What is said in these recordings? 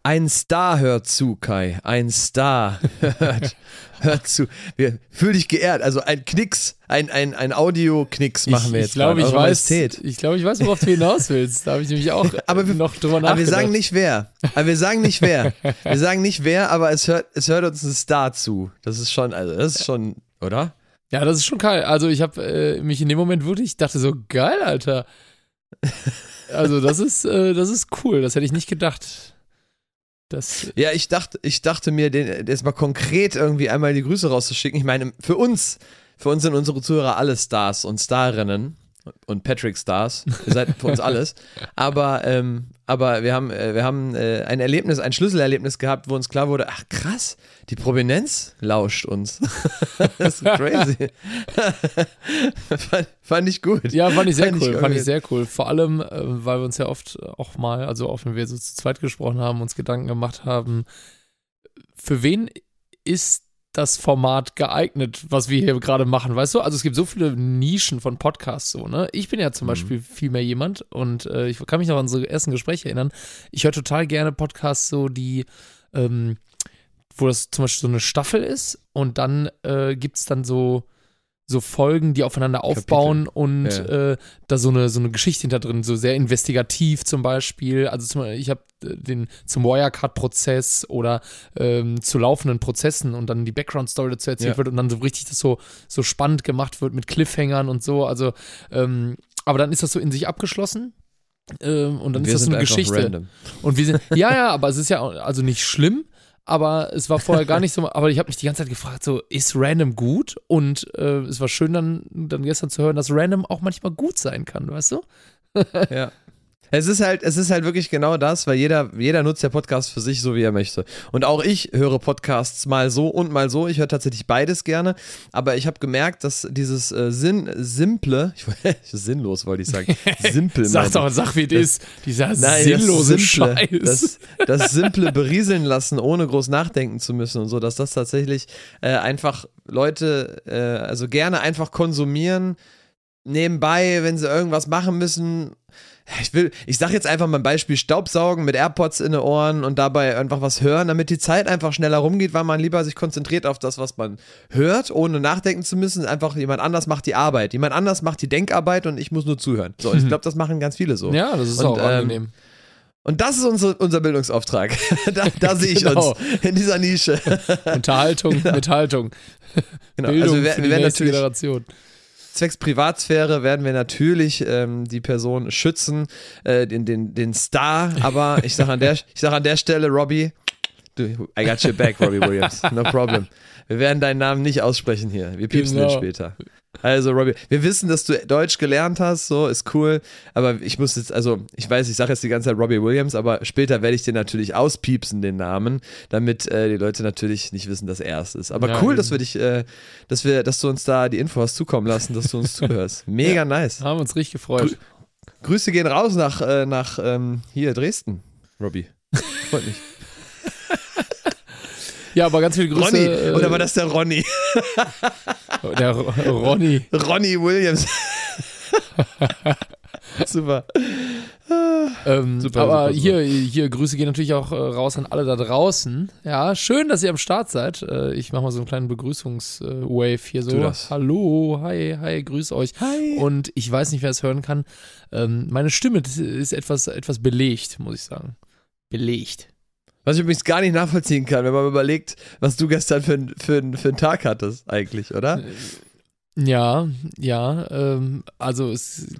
Ein Star hört zu, Kai. Ein Star hört zu. Fühl dich geehrt. Also ein Knicks, ein Audio-Knicks machen wir jetzt. Ich glaube, ich weiß, worauf du hinaus willst. Da habe ich nämlich auch noch drüber nachgedacht. Aber wir sagen nicht wer. Wir sagen nicht wer, aber es hört uns ein Star zu. Das ist schon, oder? Ja, das ist schon geil. Also ich habe mich in dem Moment wirklich, dachte so, geil, Alter. Also das ist cool. Das hätte ich nicht gedacht. Ja, ich dachte mir, jetzt mal konkret irgendwie einmal die Grüße rauszuschicken. Ich meine, für uns sind unsere Zuhörer alle Stars und Starinnen und Patrick Stars. Ihr seid für uns alles. Aber wir haben ein Schlüsselerlebnis gehabt, wo uns klar wurde, ach krass, die Prominenz lauscht uns. Das ist crazy. Fand ich gut. Ja, fand ich sehr cool. Vor allem, weil wir uns ja oft auch mal, also auch wenn wir so zu zweit gesprochen haben, uns Gedanken gemacht haben, für wen ist das Format geeignet, was wir hier gerade machen, weißt du? Also es gibt so viele Nischen von Podcasts so, ne? Ich bin ja zum Beispiel viel mehr jemand und ich kann mich noch an unsere ersten Gespräche erinnern. Ich höre total gerne Podcasts so, die wo das zum Beispiel so eine Staffel ist und dann gibt es dann so Folgen, die aufeinander aufbauen und da so eine Geschichte hinter drin, so sehr investigativ zum Beispiel. Also ich habe zum Wirecard-Prozess oder zu laufenden Prozessen und dann die Background-Story dazu erzählt wird und dann so richtig das so spannend gemacht wird mit Cliffhangern und so. Also, aber dann ist das so in sich abgeschlossen. Und dann ist das so eine Geschichte. Random. Und wir sind, aber es ist ja also nicht schlimm. Aber es war vorher gar nicht so, aber ich habe mich die ganze Zeit gefragt, so, ist Random gut? Und es war schön dann gestern zu hören, dass Random auch manchmal gut sein kann, weißt du? Ja. Es ist halt wirklich genau das, weil jeder nutzt ja Podcasts für sich, so wie er möchte. Und auch ich höre Podcasts mal so und mal so. Ich höre tatsächlich beides gerne. Aber ich habe gemerkt, dass dieses simple, sinnlos wollte ich sagen, simpel. Sag wie das ist, dieser sinnlose Scheiß. Das simple berieseln lassen, ohne groß nachdenken zu müssen und so, dass das tatsächlich einfach Leute, also gerne einfach konsumieren, nebenbei, wenn sie irgendwas machen müssen. Ich sag jetzt einfach mal ein Beispiel, Staubsaugen mit AirPods in den Ohren und dabei einfach was hören, damit die Zeit einfach schneller rumgeht, weil man lieber sich konzentriert auf das, was man hört, ohne nachdenken zu müssen. Einfach jemand anders macht die Arbeit. Jemand anders macht die Denkarbeit und ich muss nur zuhören. So, ich glaube, das machen ganz viele so. Ja, das ist auch angenehm. Und das ist unser Bildungsauftrag. Da sehe ich uns in dieser Nische. Unterhaltung mit Haltung. Genau. Bildung Also wir für die werden nächste natürlich Generation. Zwecks Privatsphäre werden wir natürlich die Person schützen, den Star, aber ich sag an der Stelle, Robbie, I got your back, Robbie Williams, no problem. Wir werden deinen Namen nicht aussprechen hier, wir piepsen den später. Also Robbie, wir wissen, dass du Deutsch gelernt hast, so, ist cool, aber ich muss jetzt, also ich weiß, ich sage jetzt die ganze Zeit Robbie Williams, aber später werde ich den natürlich auspiepsen, den Namen, damit die Leute natürlich nicht wissen, dass er es ist. Aber ja, cool, dass du uns da die Info hast zukommen lassen, dass du uns zuhörst. Mega nice. Haben uns richtig gefreut. Grüße gehen raus nach hier Dresden, Robbie. Freut mich. Ja, aber ganz viele Grüße. Ronny, oder war das der Ronny? Der Ronny. Ronny Williams. Super. Super. Aber super. Hier Grüße gehen natürlich auch raus an alle da draußen. Ja, schön, dass ihr am Start seid. Ich mache mal so einen kleinen Begrüßungswave hier so. Hallo, hi, grüß euch. Hi. Und ich weiß nicht, wer es hören kann. Meine Stimme ist etwas belegt, muss ich sagen. Belegt. Was ich übrigens gar nicht nachvollziehen kann, wenn man überlegt, was du gestern für einen Tag hattest eigentlich, oder? Ja, also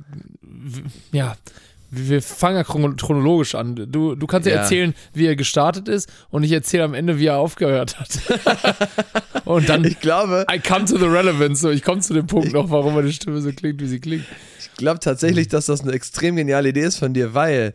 wir fangen ja chronologisch an. Du kannst ja erzählen, wie er gestartet ist und ich erzähle am Ende, wie er aufgehört hat. Und dann, ich glaube, I come to the relevance, so ich komme zu dem Punkt noch, warum meine Stimme so klingt, wie sie klingt. Ich glaube tatsächlich, dass das eine extrem geniale Idee ist von dir, weil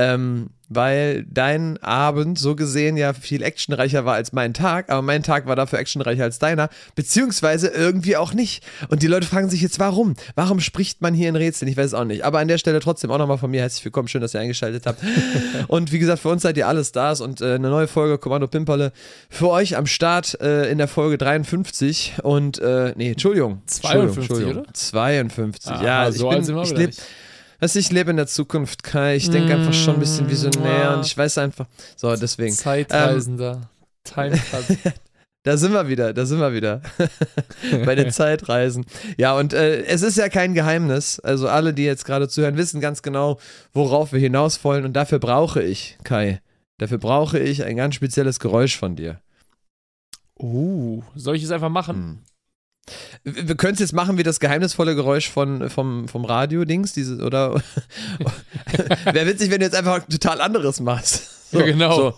dein Abend so gesehen ja viel actionreicher war als mein Tag, aber mein Tag war dafür actionreicher als deiner, beziehungsweise irgendwie auch nicht. Und die Leute fragen sich jetzt, warum? Warum spricht man hier in Rätseln? Ich weiß es auch nicht. Aber an der Stelle trotzdem auch nochmal von mir herzlich willkommen, schön, dass ihr eingeschaltet habt. Und wie gesagt, für uns seid ihr alle Stars und eine neue Folge Kommando Pimperle für euch am Start in der Folge 53 und, 52, oder? 52, Aha, ja. so alt sind wir wieder nicht. weißt du, ich lebe in der Zukunft, Kai. Ich denke einfach schon ein bisschen visionär und ich weiß einfach. So, deswegen. Zeitreisender. Timetravel. Da sind wir wieder. Bei den Zeitreisen. Ja, und es ist ja kein Geheimnis. Also alle, die jetzt gerade zuhören, wissen ganz genau, worauf wir hinaus wollen. Und dafür brauche ich, Kai, ein ganz spezielles Geräusch von dir. Soll ich es einfach machen? Wir können es jetzt machen wie das geheimnisvolle Geräusch vom Radio-Dings, oder? Wäre witzig, wenn du jetzt einfach ein total anderes machst. So, ja, genau. So.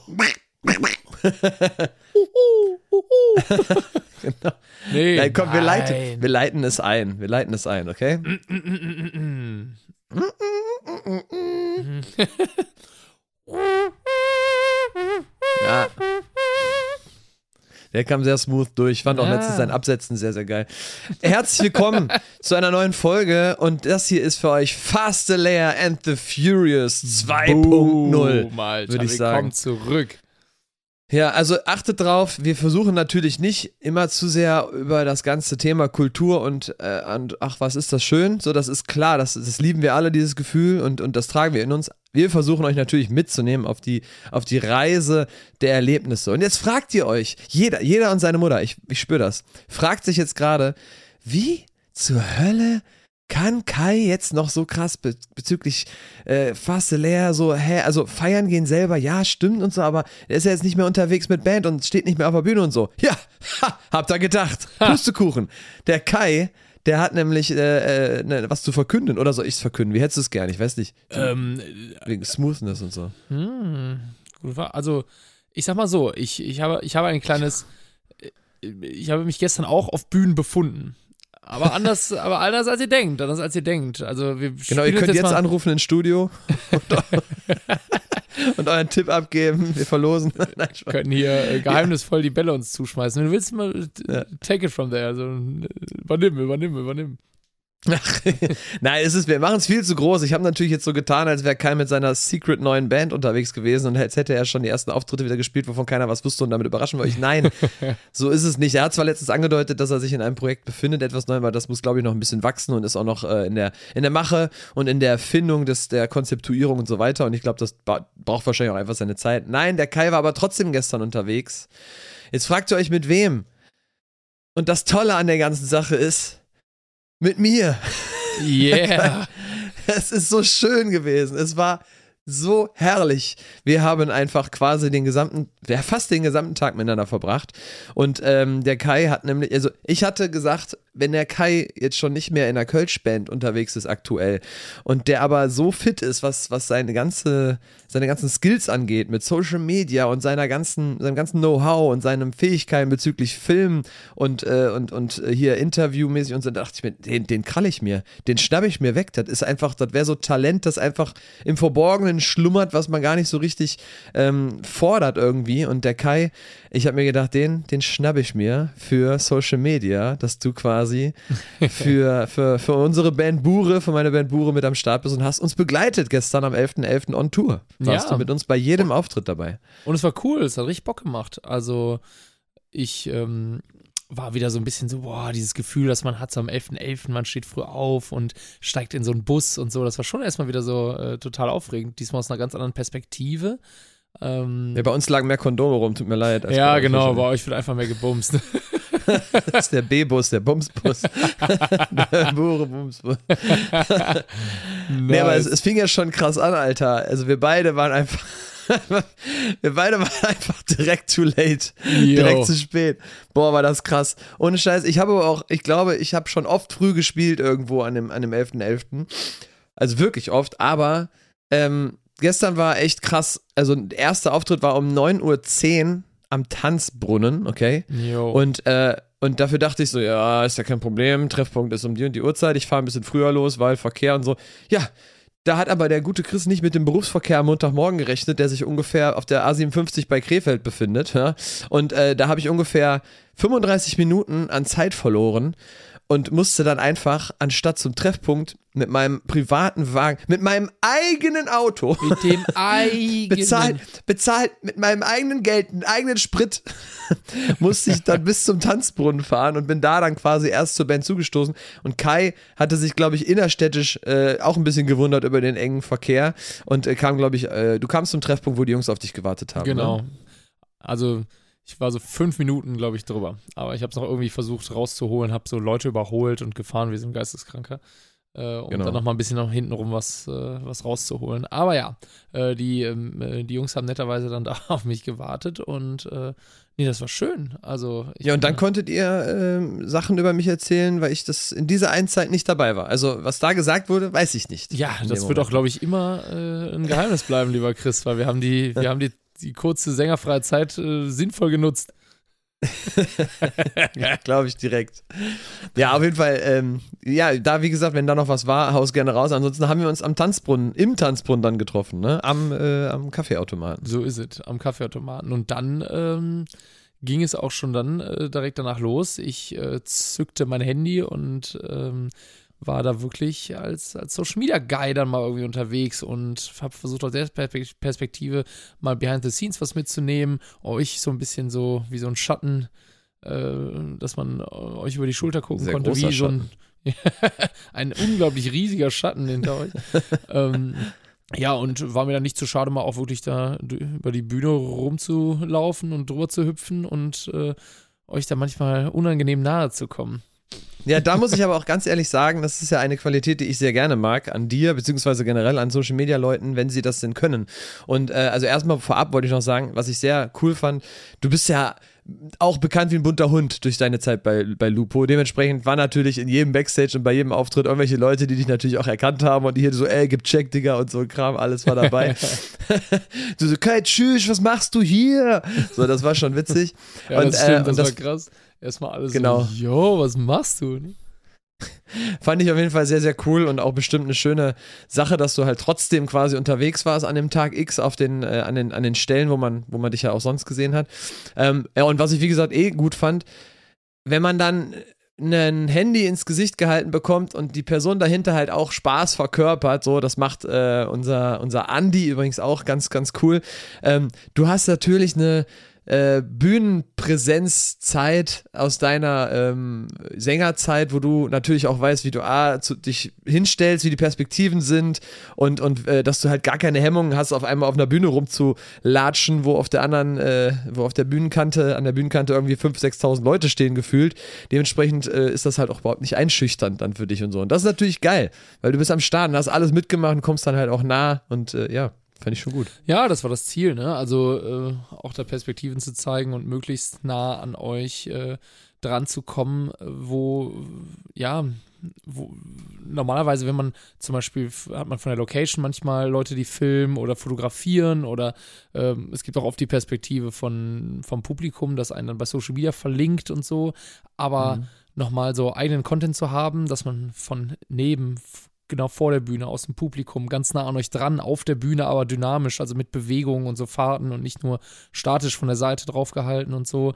Genau. Nee, nein, komm, wir leiten es ein. Wir leiten es ein, okay? Ja. Der kam sehr smooth durch. Ich fand auch letztens sein Absetzen sehr, sehr geil. Herzlich willkommen zu einer neuen Folge und das hier ist für euch Fast, the Lair and the Furious 2.0, würde ich sagen. Willkommen zurück. Ja, also achtet drauf, wir versuchen natürlich nicht immer zu sehr über das ganze Thema Kultur und ach, was ist das schön, so, das ist klar, das lieben wir alle, dieses Gefühl und das tragen wir in uns. Wir versuchen euch natürlich mitzunehmen auf die Reise der Erlebnisse. Und jetzt fragt ihr euch, jeder und seine Mutter, ich spüre das, fragt sich jetzt gerade, wie zur Hölle kann Kai jetzt noch so krass bezüglich Fast, the Lair, so, also feiern gehen selber, ja, stimmt und so, aber er ist ja jetzt nicht mehr unterwegs mit Band und steht nicht mehr auf der Bühne und so. Ja, habt ihr gedacht. Pustekuchen. Der Kai, der hat nämlich was zu verkünden, oder soll ich es verkünden? Wie hättest du es gern? Ich weiß nicht. Wegen Smoothness und so. Also, ich sag mal so, ich habe ein kleines, ich habe mich gestern auch auf Bühnen befunden. Aber anders als ihr denkt. Also genau, ihr könnt jetzt anrufen ins Studio und euren Tipp abgeben. Wir verlosen. Wir können hier geheimnisvoll die Bälle uns zuschmeißen. Wenn du willst, mal take it from there. Also übernimm. Nein, wir machen es viel zu groß. Ich habe natürlich jetzt so getan, als wäre Kai mit seiner secret neuen Band unterwegs gewesen und jetzt hätte er schon die ersten Auftritte wieder gespielt, wovon keiner was wusste und damit überraschen wir euch. Nein, so ist es nicht. Er hat zwar letztens angedeutet, dass er sich in einem Projekt befindet, etwas neu, aber das muss, glaube ich, noch ein bisschen wachsen und ist auch noch in der Mache und in der Erfindung der Konzeptuierung und so weiter und ich glaube, das braucht wahrscheinlich auch einfach seine Zeit. Nein, der Kai war aber trotzdem gestern unterwegs. Jetzt fragt ihr euch, mit wem? Und das Tolle an der ganzen Sache ist, mit mir. Yeah. Es ist so schön gewesen. Es war so herrlich. Wir haben einfach quasi fast den gesamten Tag miteinander verbracht. Und der Kai hat nämlich, also ich hatte gesagt, wenn der Kai jetzt schon nicht mehr in der Kölsch-Band unterwegs ist aktuell und der aber so fit ist, was seine ganzen Skills angeht mit Social Media und seinem ganzen Know-how und seinen Fähigkeiten bezüglich Film und hier interviewmäßig und so, da dachte ich mir, den kralle ich mir, den schnappe ich mir weg. Das wäre so Talent, das einfach im Verborgenen schlummert, was man gar nicht so richtig fordert irgendwie. Und der Kai, ich habe mir gedacht, den schnappe ich mir für Social Media, dass du quasi für unsere Band Bure, für meine Band Bure mit am Start bist und hast uns begleitet gestern am 11.11. on Tour. Warst du mit uns bei jedem Auftritt dabei. Und es war cool, es hat richtig Bock gemacht. Also ich war wieder so ein bisschen so, dieses Gefühl, das man hat so am 11.11., man steht früh auf und steigt in so einen Bus und so. Das war schon erstmal wieder so total aufregend. Diesmal aus einer ganz anderen Perspektive. Ja, bei uns lagen mehr Kondome rum, tut mir leid. Ja, genau, bei euch wird einfach mehr gebumst. Das ist der B-Bus, der Bumsbus. Der Bure-Bumsbus. Nice. Nee, aber es fing ja schon krass an, Alter. Also wir beide waren einfach direkt too late. Direkt zu spät. Boah, war das krass. Ohne Scheiß, ich glaube, ich habe schon oft früh gespielt irgendwo an dem 11.11. Also wirklich oft, aber gestern war echt krass. Also der erste Auftritt war um 9.10 Uhr am Tanzbrunnen, okay? Jo. Und dafür dachte ich so, ja, ist ja kein Problem, Treffpunkt ist um die und die Uhrzeit, ich fahre ein bisschen früher los, weil Verkehr und so. Ja, da hat aber der gute Chris nicht mit dem Berufsverkehr am Montagmorgen gerechnet, der sich ungefähr auf der A57 bei Krefeld befindet. Ja? Und da habe ich ungefähr 35 Minuten an Zeit verloren. und musste dann einfach, anstatt zum Treffpunkt, mit meinem privaten Wagen, mit meinem eigenen Auto, mit dem eigenen, bezahlt mit meinem eigenen Geld, einen eigenen Sprit, musste ich dann bis zum Tanzbrunnen fahren und bin da dann quasi erst zur Band zugestoßen. Und Kai hatte sich, glaube ich, innerstädtisch auch ein bisschen gewundert über den engen Verkehr und kam, glaube ich, du kamst zum Treffpunkt, wo die Jungs auf dich gewartet haben. Genau. Ne? Also ich war so 5 Minuten, glaube ich, drüber. Aber ich habe es noch irgendwie versucht rauszuholen, habe so Leute überholt und gefahren wie so ein Geisteskranker. Um dann noch mal ein bisschen nach hinten rum was rauszuholen. Aber ja, die Jungs haben netterweise dann da auf mich gewartet und nee, das war schön. Also ja, und dann konntet ihr Sachen über mich erzählen, weil ich das in dieser einen Zeit nicht dabei war. Also was da gesagt wurde, weiß ich nicht. Ja, das wird auch, glaube ich, immer ein Geheimnis bleiben, lieber Chris, weil wir haben die kurze sängerfreie Zeit sinnvoll genutzt. Ja, glaube ich direkt. Ja, auf jeden Fall, ja, da wie gesagt, wenn da noch was war, haus gerne raus. Ansonsten haben wir uns im Tanzbrunnen dann getroffen, ne? Am Kaffeeautomaten. So ist es, am Kaffeeautomaten. Und dann ging es auch schon dann direkt danach los. Ich zückte mein Handy und war da wirklich als Social Media Guy dann mal irgendwie unterwegs und habe versucht aus der Perspektive mal behind the scenes was mitzunehmen, euch so ein bisschen so wie so ein Schatten, dass man euch über die Schulter gucken Sehr konnte, wie so ein unglaublich riesiger Schatten hinter euch. Ja, und war mir dann nicht zu schade, mal auch wirklich da über die Bühne rumzulaufen und drüber zu hüpfen und euch da manchmal unangenehm nahe zu kommen. Ja, da muss ich aber auch ganz ehrlich sagen, das ist ja eine Qualität, die ich sehr gerne mag an dir, beziehungsweise generell an Social-Media-Leuten, wenn sie das denn können. Und also erstmal vorab wollte ich noch sagen, was ich sehr cool fand, du bist ja auch bekannt wie ein bunter Hund durch deine Zeit bei Lupo. Dementsprechend war natürlich in jedem Backstage und bei jedem Auftritt irgendwelche Leute, die dich natürlich auch erkannt haben und die hier so, gib Check, Digga und so Kram, alles war dabei. Du so, Kai, tschüss, was machst du hier? So, das war schon witzig. Ja, und, das stimmt, und das war krass. Erstmal alles genau. so, yo, was machst du? Fand ich auf jeden Fall sehr, sehr cool und auch bestimmt eine schöne Sache, dass du halt trotzdem quasi unterwegs warst an dem Tag X an den Stellen, wo man dich ja auch sonst gesehen hat. Ja, und was ich, wie gesagt, gut fand, wenn man dann ein Handy ins Gesicht gehalten bekommt und die Person dahinter halt auch Spaß verkörpert, so, das macht unser Andi übrigens auch ganz, ganz cool. Du hast natürlich eine Bühnenpräsenzzeit aus deiner Sängerzeit, wo du natürlich auch weißt, wie du dich hinstellst, wie die Perspektiven sind und dass du halt gar keine Hemmungen hast, auf einmal auf einer Bühne rumzulatschen, wo auf der Bühnenkante irgendwie 5.000, 6.000 Leute stehen gefühlt. Dementsprechend ist das halt auch überhaupt nicht einschüchternd dann für dich und so. Und das ist natürlich geil, weil du bist am Start und hast alles mitgemacht und kommst dann halt auch nah und ja. Fand ich schon gut. Ja, das war das Ziel, ne? Also auch da Perspektiven zu zeigen und möglichst nah an euch dran zu kommen, wo normalerweise, wenn man zum Beispiel, hat man von der Location manchmal Leute, die filmen oder fotografieren oder es gibt auch oft die Perspektive vom Publikum, das einen dann bei Social Media verlinkt und so, aber nochmal so eigenen Content zu haben, dass man von neben genau vor der Bühne, aus dem Publikum, ganz nah an euch dran, auf der Bühne, aber dynamisch, also mit Bewegungen und so Fahrten und nicht nur statisch von der Seite drauf gehalten und so.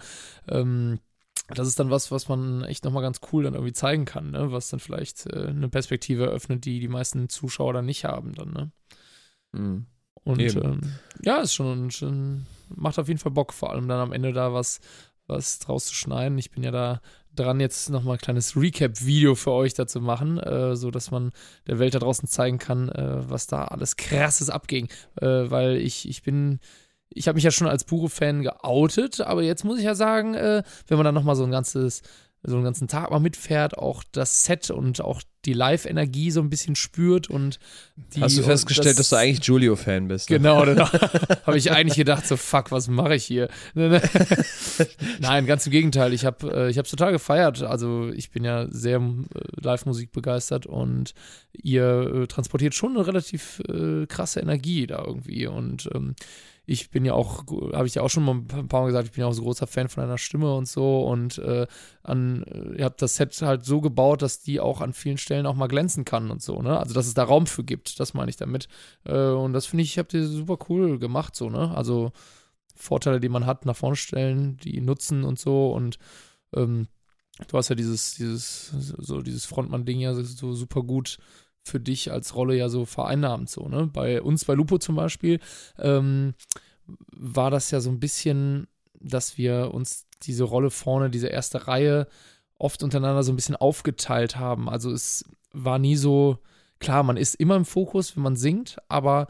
Das ist dann was man echt nochmal ganz cool dann irgendwie zeigen kann, ne? Was dann vielleicht eine Perspektive eröffnet, die meisten Zuschauer dann nicht haben dann, ne? Mhm. Und ja, ist schon, macht auf jeden Fall Bock, vor allem dann am Ende da was draus zu schneiden. Ich bin ja da dran, jetzt nochmal ein kleines Recap-Video für euch dazu machen, so dass man der Welt da draußen zeigen kann, was da alles Krasses abging. Weil ich habe mich ja schon als Puro-Fan geoutet, aber jetzt muss ich ja sagen, wenn man dann nochmal so einen ganzen Tag mal mitfährt, auch das Set und auch die Live-Energie so ein bisschen spürt und hast du festgestellt, dass du eigentlich Julio-Fan bist? Ne? Genau. Habe ich eigentlich gedacht, so fuck, was mache ich hier? Nein, ganz im Gegenteil, ich hab's total gefeiert, also ich bin ja sehr Live-Musik begeistert und ihr transportiert schon eine relativ krasse Energie da irgendwie und ich bin ja auch, habe ich ja auch schon mal ein paar Mal gesagt, ich bin ja auch so großer Fan von deiner Stimme und so und ihr habt das Set halt so gebaut, dass die auch an vielen Stellen auch mal glänzen kann und so, ne? Also, dass es da Raum für gibt, das meine ich damit. Und das finde ich, habt ihr super cool gemacht, so, ne? Also, Vorteile, die man hat, nach vorne stellen, die nutzen und so und du hast ja dieses Frontmann-Ding ja so super gut für dich als Rolle ja so vereinnahmt, so, ne? Bei uns, bei Lupo zum Beispiel, war das ja so ein bisschen, dass wir uns diese Rolle vorne, diese erste Reihe oft untereinander so ein bisschen aufgeteilt haben. Also es war nie so, klar, man ist immer im Fokus, wenn man singt, aber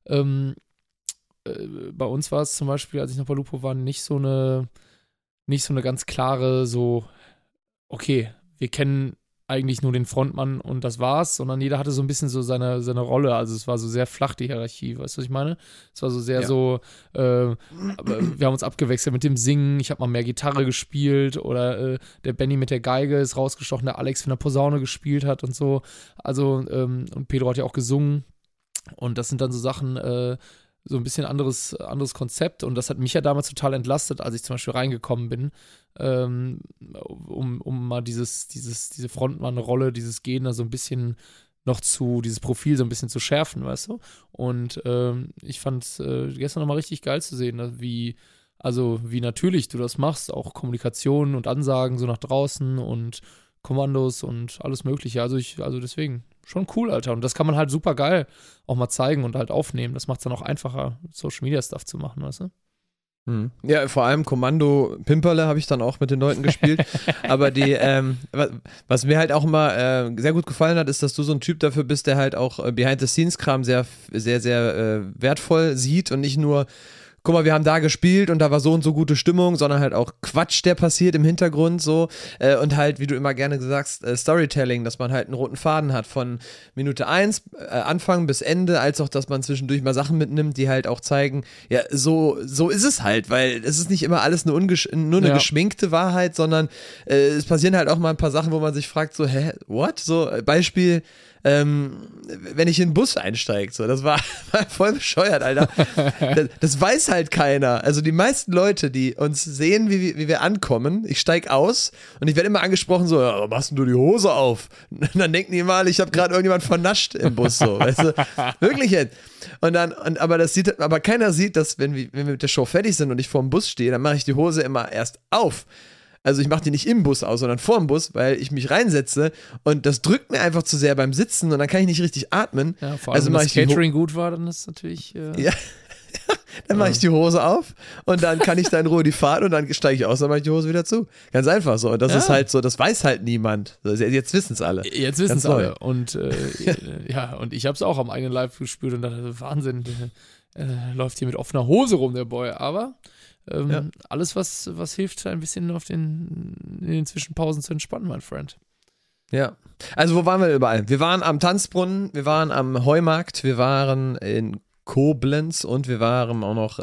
bei uns war es zum Beispiel, als ich noch bei Lupo war, nicht so eine ganz klare, so, okay, wir kennen eigentlich nur den Frontmann und das war's, sondern jeder hatte so ein bisschen so seine Rolle. Also es war so sehr flach, die Hierarchie, weißt du, was ich meine? Es war so sehr so, wir haben uns abgewechselt mit dem Singen, ich habe mal mehr Gitarre gespielt oder der Benny mit der Geige ist rausgestochen, der Alex von der Posaune gespielt hat und so. Also, und Pedro hat ja auch gesungen und das sind dann so Sachen, so ein bisschen anderes Konzept und das hat mich ja damals total entlastet, als ich zum Beispiel reingekommen bin, um mal diese Frontmann-Rolle, dieses Gehen da so ein bisschen noch dieses Profil so ein bisschen zu schärfen, weißt du? Und ich fand es gestern nochmal richtig geil zu sehen, wie natürlich du das machst, auch Kommunikation und Ansagen so nach draußen und Kommandos und alles Mögliche. Also deswegen schon cool, Alter. Und das kann man halt super geil auch mal zeigen und halt aufnehmen. Das macht es dann auch einfacher, Social-Media-Stuff zu machen, weißt du? Ja, vor allem Kommando Pimperle habe ich dann auch mit den Leuten gespielt. Aber was mir halt auch immer sehr gut gefallen hat, ist, dass du so ein Typ dafür bist, der halt auch Behind-the-Scenes-Kram sehr, sehr, sehr wertvoll sieht und nicht nur guck mal, wir haben da gespielt und da war so und so gute Stimmung, sondern halt auch Quatsch, der passiert im Hintergrund so und halt, wie du immer gerne sagst, Storytelling, dass man halt einen roten Faden hat von Minute 1, Anfang bis Ende, als auch, dass man zwischendurch mal Sachen mitnimmt, die halt auch zeigen, ja, so ist es halt, weil es ist nicht immer alles nur eine geschminkte Wahrheit, sondern es passieren halt auch mal ein paar Sachen, wo man sich fragt, so, hä, what? So, Beispiel, wenn ich in den Bus einsteige, so, das war voll bescheuert, Alter. Das weiß halt keiner. Also die meisten Leute, die uns sehen, wie wir ankommen, ich steige aus und ich werde immer angesprochen, so, ja, warum machst denn du die Hose auf? Und dann denken die mal, ich habe gerade irgendjemand vernascht im Bus, so, weißt du? Wirklich jetzt. Aber keiner sieht, dass wenn wir mit der Show fertig sind und ich vor dem Bus stehe, dann mache ich die Hose immer erst auf. Also ich mache die nicht im Bus aus, sondern vor dem Bus, weil ich mich reinsetze und das drückt mir einfach zu sehr beim Sitzen und dann kann ich nicht richtig atmen. Ja, vor allem, also wenn das Catering gut war, dann ist es natürlich... Ja, dann mache ich die Hose auf und dann kann ich da in Ruhe die Fahrt und dann steige ich aus, dann mache ich die Hose wieder zu. Ganz einfach so. Und das ist halt so, das weiß halt niemand. Jetzt wissen es alle. Jetzt wissen es alle. Und ja, und ich habe es auch am eigenen Leib gespürt und dachte, Wahnsinn, läuft hier mit offener Hose rum, der Boy. Aber alles, was hilft, ein bisschen in den Zwischenpausen zu entspannen, mein Friend. Ja. Also wo waren wir überall? Wir waren am Tanzbrunnen, wir waren am Heumarkt, wir waren in Koblenz und wir waren auch noch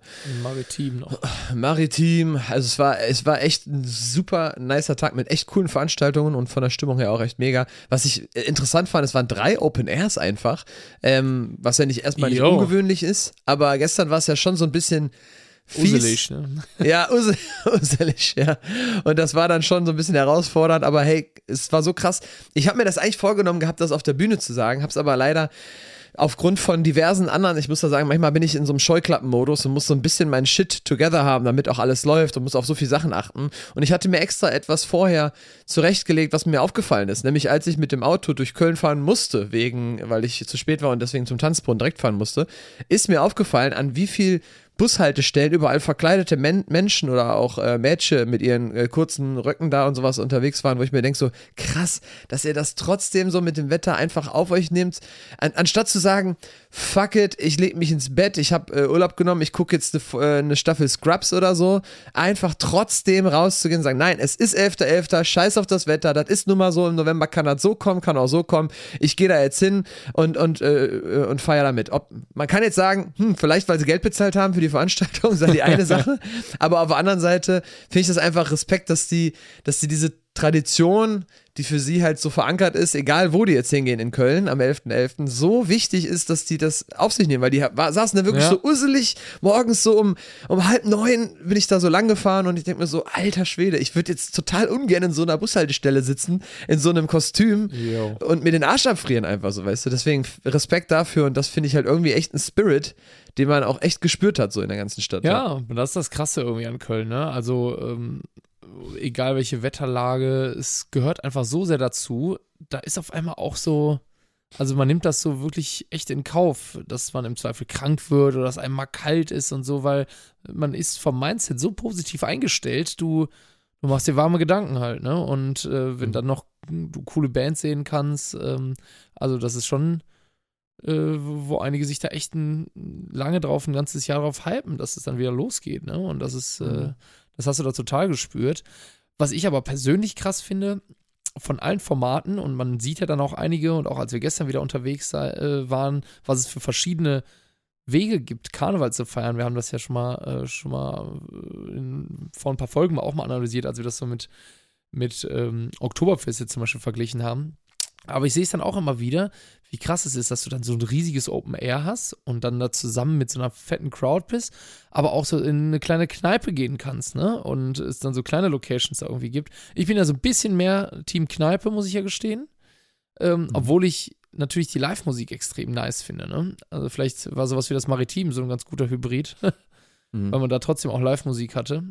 Maritim noch. Maritim, also es war echt ein super nicer Tag mit echt coolen Veranstaltungen und von der Stimmung her auch echt mega. Was ich interessant fand, es waren 3 Open Airs einfach, was ja nicht erstmal nicht ungewöhnlich ist, aber gestern war es ja schon so ein bisschen fies. Uselig, ne? Ja, uselig, ja. Und das war dann schon so ein bisschen herausfordernd, aber hey, es war so krass. Ich habe mir das eigentlich vorgenommen gehabt, das auf der Bühne zu sagen, habe es aber leider aufgrund von diversen anderen, ich muss da sagen, manchmal bin ich in so einem Scheuklappenmodus und muss so ein bisschen mein Shit together haben, damit auch alles läuft und muss auf so viele Sachen achten. Und ich hatte mir extra etwas vorher zurechtgelegt, was mir aufgefallen ist. Nämlich, als ich mit dem Auto durch Köln fahren musste, weil ich zu spät war und deswegen zum Tanzbrunnen direkt fahren musste, ist mir aufgefallen, an wie viel Bushaltestellen überall verkleidete Menschen oder auch Mädchen mit ihren kurzen Röcken da und sowas unterwegs waren, wo ich mir denke so, krass, dass ihr das trotzdem so mit dem Wetter einfach auf euch nehmt, anstatt zu sagen, fuck it, ich leg mich ins Bett, ich habe Urlaub genommen, ich gucke jetzt eine Staffel Scrubs oder so, einfach trotzdem rauszugehen und sagen, nein, es ist 11.11., scheiß auf das Wetter, das ist nun mal so, im November kann das so kommen, kann auch so kommen, ich gehe da jetzt hin und feiere damit. Man kann jetzt sagen, vielleicht weil sie Geld bezahlt haben für die Veranstaltung, sei die eine Sache, aber auf der anderen Seite finde ich das einfach Respekt, dass die diese Tradition, die für sie halt so verankert ist, egal wo die jetzt hingehen in Köln am 11.11., so wichtig ist, dass die das auf sich nehmen, weil die saßen da wirklich so usselig, morgens so um 8:30 bin ich da so lang gefahren und ich denke mir so, alter Schwede, ich würde jetzt total ungern in so einer Bushaltestelle sitzen, in so einem Kostüm und mir den Arsch abfrieren einfach so, weißt du, deswegen Respekt dafür und das finde ich halt irgendwie echt ein Spirit, den man auch echt gespürt hat so in der ganzen Stadt. Ja, das ist das Krasse irgendwie an Köln, ne, also egal welche Wetterlage, es gehört einfach so sehr dazu. Da ist auf einmal auch so, also man nimmt das so wirklich echt in Kauf, dass man im Zweifel krank wird oder dass einem mal kalt ist und so, weil man ist vom Mindset so positiv eingestellt, du machst dir warme Gedanken halt, ne? Und wenn dann noch du coole Bands sehen kannst, also das ist schon, wo einige sich da echt lange drauf, ein ganzes Jahr drauf hypen, dass es dann wieder losgeht, ne? Und das ist, das hast du da total gespürt. Was ich aber persönlich krass finde, von allen Formaten, und man sieht ja dann auch einige, und auch als wir gestern wieder unterwegs waren, was es für verschiedene Wege gibt, Karneval zu feiern. Wir haben das ja schon mal vor ein paar Folgen auch mal analysiert, als wir das so mit Oktoberfest jetzt zum Beispiel verglichen haben. Aber ich sehe es dann auch immer wieder, wie krass es ist, dass du dann so ein riesiges Open Air hast und dann da zusammen mit so einer fetten Crowd bist, aber auch so in eine kleine Kneipe gehen kannst, ne? Und es dann so kleine Locations da irgendwie gibt. Ich bin ja so ein bisschen mehr Team Kneipe, muss ich ja gestehen. Obwohl ich natürlich die Live-Musik extrem nice finde, ne? Also vielleicht war sowas wie das Maritim so ein ganz guter Hybrid, weil man da trotzdem auch Live-Musik hatte.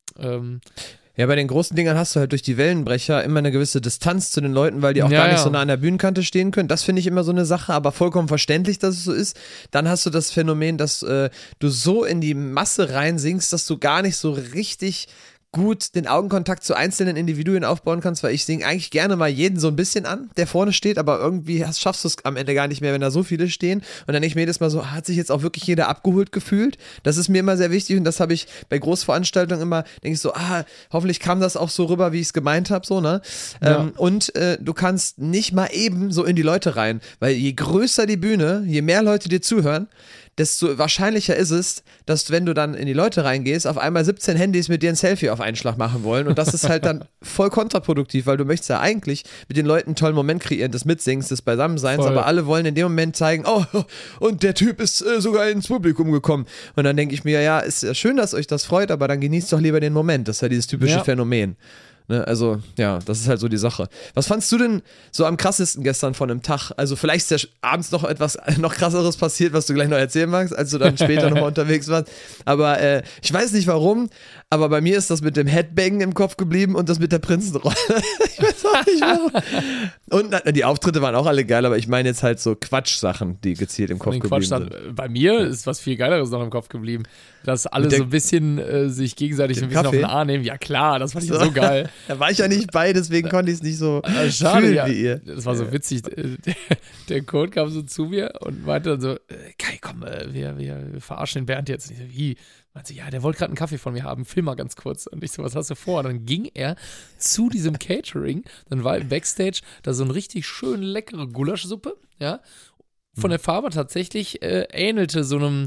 Ja, bei den großen Dingern hast du halt durch die Wellenbrecher immer eine gewisse Distanz zu den Leuten, weil die auch gar nicht so nah an der Bühnenkante stehen können. Das finde ich immer so eine Sache, aber vollkommen verständlich, dass es so ist. Dann hast du das Phänomen, dass du so in die Masse reinsingst, dass du gar nicht so richtig gut den Augenkontakt zu einzelnen Individuen aufbauen kannst, weil ich singe eigentlich gerne mal jeden so ein bisschen an, der vorne steht, aber irgendwie schaffst du es am Ende gar nicht mehr, wenn da so viele stehen. Und dann denke ich mir jedes Mal so, hat sich jetzt auch wirklich jeder abgeholt gefühlt? Das ist mir immer sehr wichtig und das habe ich bei Großveranstaltungen immer, denke ich so, hoffentlich kam das auch so rüber, wie ich es gemeint habe, so, ne? Ja. Und du kannst nicht mal eben so in die Leute rein, weil je größer die Bühne, je mehr Leute dir zuhören, desto wahrscheinlicher ist es, dass wenn du dann in die Leute reingehst, auf einmal 17 Handys mit dir ein Selfie auf einen Schlag machen wollen und das ist halt dann voll kontraproduktiv, weil du möchtest ja eigentlich mit den Leuten einen tollen Moment kreieren, des Mitsings, des Beisammenseins, voll. Aber alle wollen in dem Moment zeigen, oh, und der Typ ist sogar ins Publikum gekommen und dann denke ich mir, ja, ist ja schön, dass euch das freut, aber dann genießt doch lieber den Moment, das ist ja dieses typische Phänomen. Ne, also, ja, das ist halt so die Sache. Was fandst du denn so am krassesten gestern von einem Tag? Also, vielleicht ist ja abends noch etwas noch krasseres passiert, was du gleich noch erzählen magst, als du dann später nochmal unterwegs warst. Aber ich weiß nicht warum, aber bei mir ist das mit dem Headbangen im Kopf geblieben und das mit der Prinzenrolle. Ich weiß auch nicht warum. Und die Auftritte waren auch alle geil, aber ich meine jetzt halt so Quatschsachen, die gezielt im Kopf geblieben sind. Bei mir ist was viel Geileres noch im Kopf geblieben. Dass alle so ein bisschen sich gegenseitig ein bisschen auf den Arm nehmen. Ja klar, das fand ich so geil. Da war ich ja nicht bei, deswegen konnte ich es nicht so fühlen wie ihr. Das war so witzig. Der Code kam so zu mir und meinte dann so, Kai, komm, wir verarschen den Bernd jetzt. Und ich so, wie? Meinte, ja, der wollte gerade einen Kaffee von mir haben, film mal ganz kurz. Und ich so, was hast du vor? Und dann ging er zu diesem Catering, dann war im Backstage da so eine richtig schön leckere Gulaschsuppe, ja, von der Farbe tatsächlich ähnelte so einem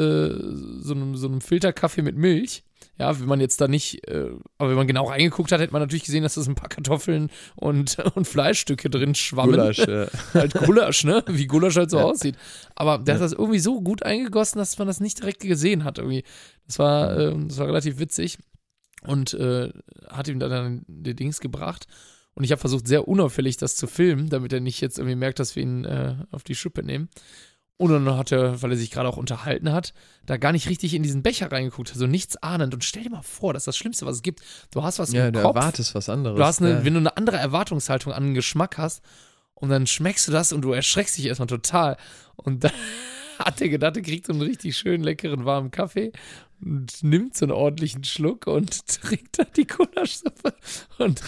Filterkaffee mit Milch. Ja, wenn man jetzt da nicht, aber wenn man genau reingeguckt hat, hätte man natürlich gesehen, dass das ein paar Kartoffeln und Fleischstücke drin schwammen. Gulasch, ja. Halt Gulasch, ne? Wie Gulasch halt so aussieht. Aber der hat das irgendwie so gut eingegossen, dass man das nicht direkt gesehen hat irgendwie. Das war relativ witzig und hat ihm dann die Dings gebracht. Und ich habe versucht, sehr unauffällig das zu filmen, damit er nicht jetzt irgendwie merkt, dass wir ihn auf die Schippe nehmen. Und dann hat er, weil er sich gerade auch unterhalten hat, da gar nicht richtig in diesen Becher reingeguckt, also nichts ahnend. Und stell dir mal vor, das ist das Schlimmste, was es gibt. Du hast was im Kopf. Ja, du erwartest was anderes. Du hast wenn du eine andere Erwartungshaltung an den Geschmack hast und dann schmeckst du das und du erschreckst dich erstmal total. Und dann hat er gedacht, er kriegt so einen richtig schönen, leckeren, warmen Kaffee und nimmt so einen ordentlichen Schluck und trinkt dann die Gulaschsuppe und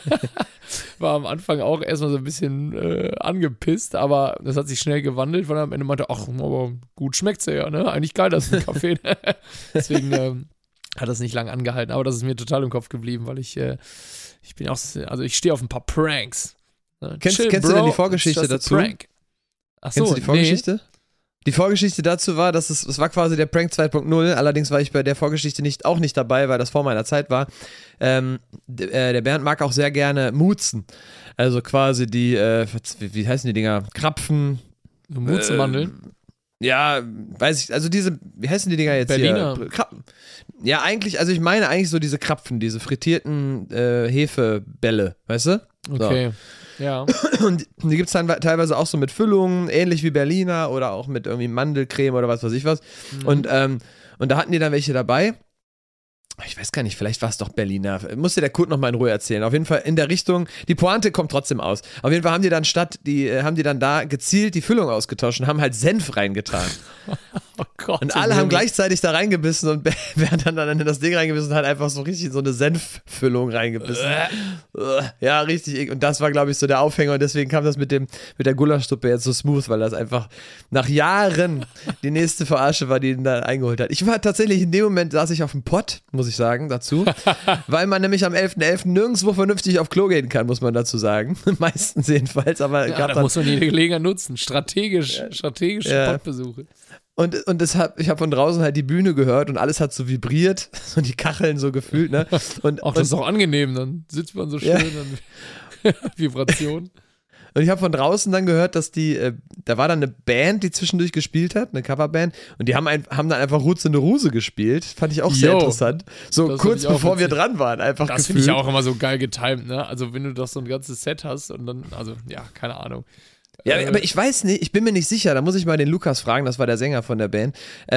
war am Anfang auch erstmal so ein bisschen angepisst, aber das hat sich schnell gewandelt, weil er am Ende meinte, ach, aber gut schmeckt's ja, ne? Eigentlich geil, das ist ein Kaffee. Deswegen hat das nicht lange angehalten, aber das ist mir total im Kopf geblieben, weil ich bin auch, also ich stehe auf ein paar Pranks. Kennst du denn die Vorgeschichte dazu? Ach so, kennst du die Vorgeschichte? Nee. Die Vorgeschichte dazu war, dass es war quasi der Prank 2.0, allerdings war ich bei der Vorgeschichte auch nicht dabei, weil das vor meiner Zeit war. Der Bernd mag auch sehr gerne Mutzen. Also quasi die, wie heißen die Dinger? Krapfen. So Mutzenmandeln? Ja, weiß ich, also diese, wie heißen die Dinger jetzt Berliner. Hier? Krapfen. Ja, eigentlich, also ich meine eigentlich so diese Krapfen, diese frittierten Hefebälle, weißt du? Okay. So. Ja. Und die gibt es dann teilweise auch so mit Füllungen, ähnlich wie Berliner oder auch mit irgendwie Mandelcreme oder was weiß ich was. Und da hatten die dann welche dabei. ich weiß gar nicht, vielleicht war es doch Berliner. Muss dir der Kurt nochmal in Ruhe erzählen. Auf jeden Fall in der Richtung, die Pointe kommt trotzdem aus. Auf jeden Fall haben die dann da gezielt die Füllung ausgetauscht und haben halt Senf reingetan. Oh Gott. Und alle haben gleichzeitig da reingebissen und Bernd hat dann in das Ding reingebissen und hat einfach so richtig in so eine Senffüllung reingebissen. Ja, richtig. Und das war, glaube ich, so der Aufhänger und deswegen kam das mit der Gulaschsuppe jetzt so smooth, weil das einfach nach Jahren die nächste Verarsche war, die ihn da eingeholt hat. Ich war tatsächlich in dem Moment, saß ich auf dem Pott, muss ich sagen, dazu, weil man nämlich am 11.11. nirgendwo vernünftig auf Klo gehen kann, muss man dazu sagen. Meistens jedenfalls, aber ja, da muss man jede Gelegenheit nutzen. Strategische Pottbesuche. Und ich habe von draußen halt die Bühne gehört und alles hat so vibriert und die Kacheln so gefühlt, ne? Auch das ist auch angenehm, dann sitzt man so schön an Vibration. Und ich habe von draußen dann gehört, dass da war dann eine Band, die zwischendurch gespielt hat, eine Coverband, und die haben dann einfach Rutz in der Ruse gespielt. Fand ich auch sehr interessant. So kurz bevor wir dran waren, einfach das finde ich auch immer so geil getimed, ne? Also wenn du doch so ein ganzes Set hast und dann, also ja, keine Ahnung. Ja, aber ich weiß nicht, ich bin mir nicht sicher, da muss ich mal den Lukas fragen, das war der Sänger von der Band,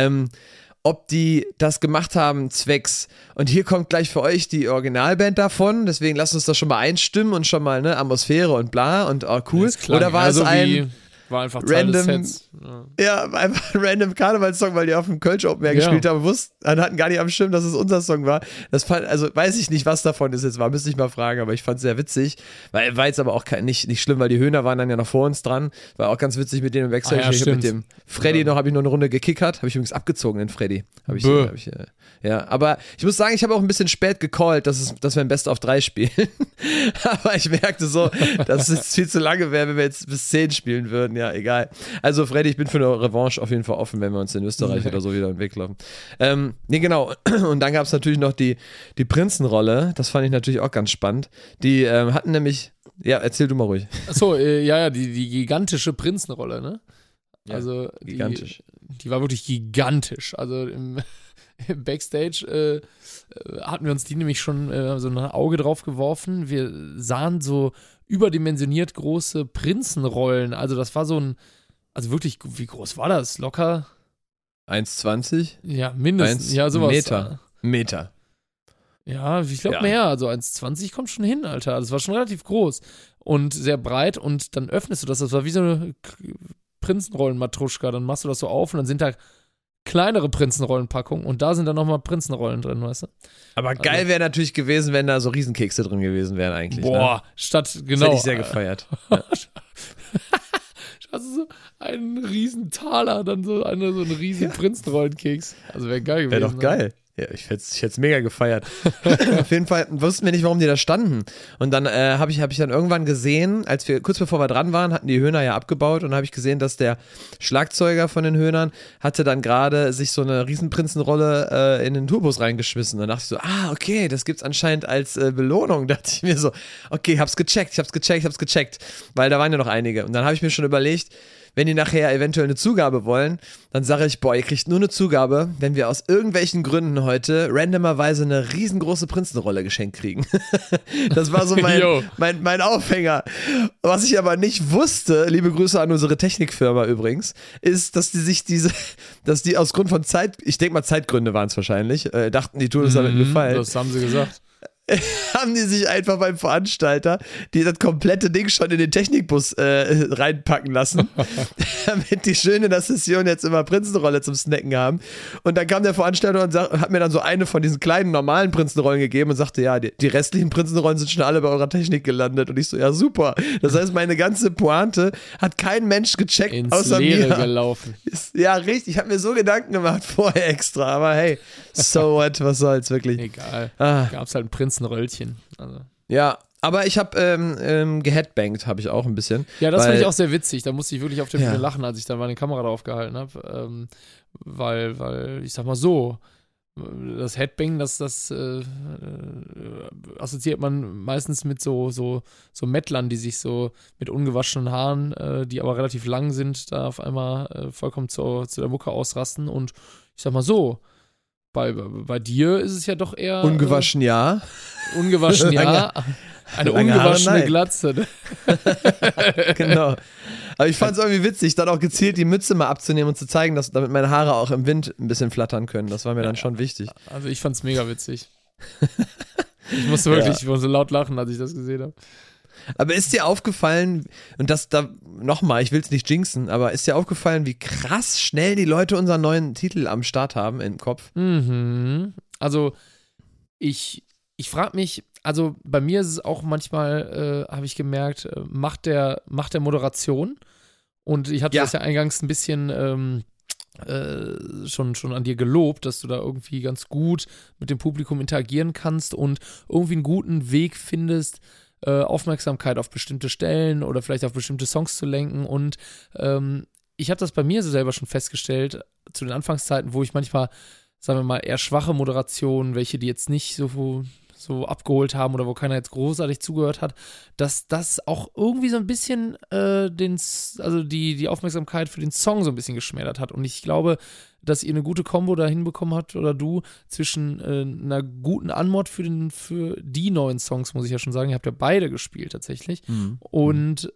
ob die das gemacht haben zwecks, und hier kommt gleich für euch die Originalband davon, deswegen lasst uns das schon mal einstimmen und schon mal, ne, Atmosphäre und bla und cool. Oder war es war einfach Teil des Sets. Ja, einfach ein random Karnevalssong, weil die auf dem Kölsch Open Air gespielt haben, hatten gar nicht am Schirm, dass es unser Song war. Also weiß ich nicht, was davon es jetzt war, müsste ich mal fragen, aber ich fand es sehr witzig. War jetzt aber auch nicht schlimm, weil die Höhner waren dann ja noch vor uns dran. War auch ganz witzig mit denen im Backstage. Ich habe mit dem Freddy habe ich noch eine Runde gekickert. Habe ich übrigens abgezogen, den Freddy. Ja, aber ich muss sagen, ich habe auch ein bisschen spät gecallt, dass wir ein Best of 3 spielen. Aber ich merkte so, dass es jetzt viel zu lange wäre, wenn wir jetzt bis 10 spielen würden. Ja, egal. Also Freddy, ich bin für eine Revanche auf jeden Fall offen, wenn wir uns in Österreich oder so wieder in den Weg laufen. Nee, genau. Und dann gab es natürlich noch die Prinzenrolle. Das fand ich natürlich auch ganz spannend. Die hatten nämlich, ja, erzähl du mal ruhig. Achso, die gigantische Prinzenrolle, ne? Ja, also gigantisch. Die war wirklich gigantisch. Also im Backstage hatten wir uns die nämlich schon so ein Auge drauf geworfen. Wir sahen so überdimensioniert große Prinzenrollen. Also das war so also wirklich, wie groß war das? Locker? 1,20? Ja, mindestens. Ja, sowas. Meter. Ja, ich glaube mehr. Also 1,20 kommt schon hin, Alter. Das war schon relativ groß und sehr breit und dann öffnest du das. Das war wie so eine Prinzenrollen-Matruschka. Dann machst du das so auf und dann sind da kleinere Prinzenrollenpackungen und da sind dann nochmal Prinzenrollen drin, weißt du? Aber geil wäre natürlich gewesen, wenn da so Riesenkekse drin gewesen wären eigentlich. Boah, genau. Das hätte ich sehr gefeiert. Ja. Also so einen riesen Taler, dann so einen riesen Prinzenrollenkeks. Also wäre geil gewesen. Wäre doch geil. Ja, ich hätte es mega gefeiert. Auf jeden Fall wussten wir nicht, warum die da standen. Und dann habe ich dann irgendwann gesehen, kurz bevor wir dran waren, hatten die Höhner ja abgebaut und habe ich gesehen, dass der Schlagzeuger von den Höhnern hatte dann gerade sich so eine Riesenprinzenrolle in den Tourbus reingeschmissen. Dann dachte ich so, okay, das gibt's anscheinend als Belohnung. Dachte ich mir so, okay, hab's gecheckt. Weil da waren ja noch einige. Und dann habe ich mir schon überlegt, wenn die nachher eventuell eine Zugabe wollen, dann sage ich, ihr kriegt nur eine Zugabe, wenn wir aus irgendwelchen Gründen heute randomerweise eine riesengroße Prinzenrolle geschenkt kriegen. Das war so mein Aufhänger. Was ich aber nicht wusste, liebe Grüße an unsere Technikfirma übrigens, ist, dass die aus Grund von ich denke mal Zeitgründe waren es wahrscheinlich, dachten, die tun uns damit einen Gefallen. Das haben sie gesagt. Haben die sich einfach beim Veranstalter das komplette Ding schon in den Technikbus reinpacken lassen, damit die schön in der Session jetzt immer Prinzenrolle zum Snacken haben. Und dann kam der Veranstalter und hat mir dann so eine von diesen kleinen normalen Prinzenrollen gegeben und sagte, ja, die restlichen Prinzenrollen sind schon alle bei eurer Technik gelandet. Und ich so, ja, super. Das heißt, meine ganze Pointe hat kein Mensch gecheckt, außer Leere mir. Gelaufen. Ja, richtig. Ich habe mir so Gedanken gemacht vorher extra. Aber hey, so what, was soll's wirklich. Egal. Gab's halt ein Prinzenröllchen. Also. Ja, aber ich habe geheadbangt, habe ich auch ein bisschen. Ja, das fand ich auch sehr witzig. Da musste ich wirklich auf der Bühne lachen, als ich da meine Kamera drauf gehalten habe. Weil, ich sag mal so, das Headbang, das assoziiert man meistens mit so Mettlern, die sich so mit ungewaschenen Haaren, die aber relativ lang sind, da auf einmal vollkommen zu der Mucke ausrasten. Und ich sag mal so, bei dir ist es ja doch eher... Ungewaschen, ja. Ungewaschen, ja. Eine Lange Haare, ungewaschene nein. Glatze. Ne? Genau. Aber ich fand es irgendwie witzig, dann auch gezielt die Mütze mal abzunehmen und zu zeigen, damit meine Haare auch im Wind ein bisschen flattern können. Das war mir dann schon wichtig. Also ich fand's mega witzig. Ich musste wirklich so laut lachen, als ich das gesehen habe. Aber ist dir aufgefallen, und das da nochmal, ich will es nicht jinxen, aber ist dir aufgefallen, wie krass schnell die Leute unseren neuen Titel am Start haben im Kopf? Mhm. Also ich frage mich, also bei mir ist es auch manchmal, habe ich gemerkt, Macht der Moderation. Und ich hatte das ja eingangs ein bisschen schon an dir gelobt, dass du da irgendwie ganz gut mit dem Publikum interagieren kannst und irgendwie einen guten Weg findest, Aufmerksamkeit auf bestimmte Stellen oder vielleicht auf bestimmte Songs zu lenken. Und ich habe das bei mir so selber schon festgestellt, zu den Anfangszeiten, wo ich manchmal, sagen wir mal, eher schwache Moderationen, welche die jetzt nicht so abgeholt haben oder wo keiner jetzt großartig zugehört hat, dass das auch irgendwie so ein bisschen die Aufmerksamkeit für den Song so ein bisschen geschmälert hat. Und ich glaube, dass ihr eine gute Kombo da hinbekommen habt oder du zwischen einer guten Anmod für die neuen Songs, muss ich ja schon sagen, ihr habt ja beide gespielt tatsächlich, und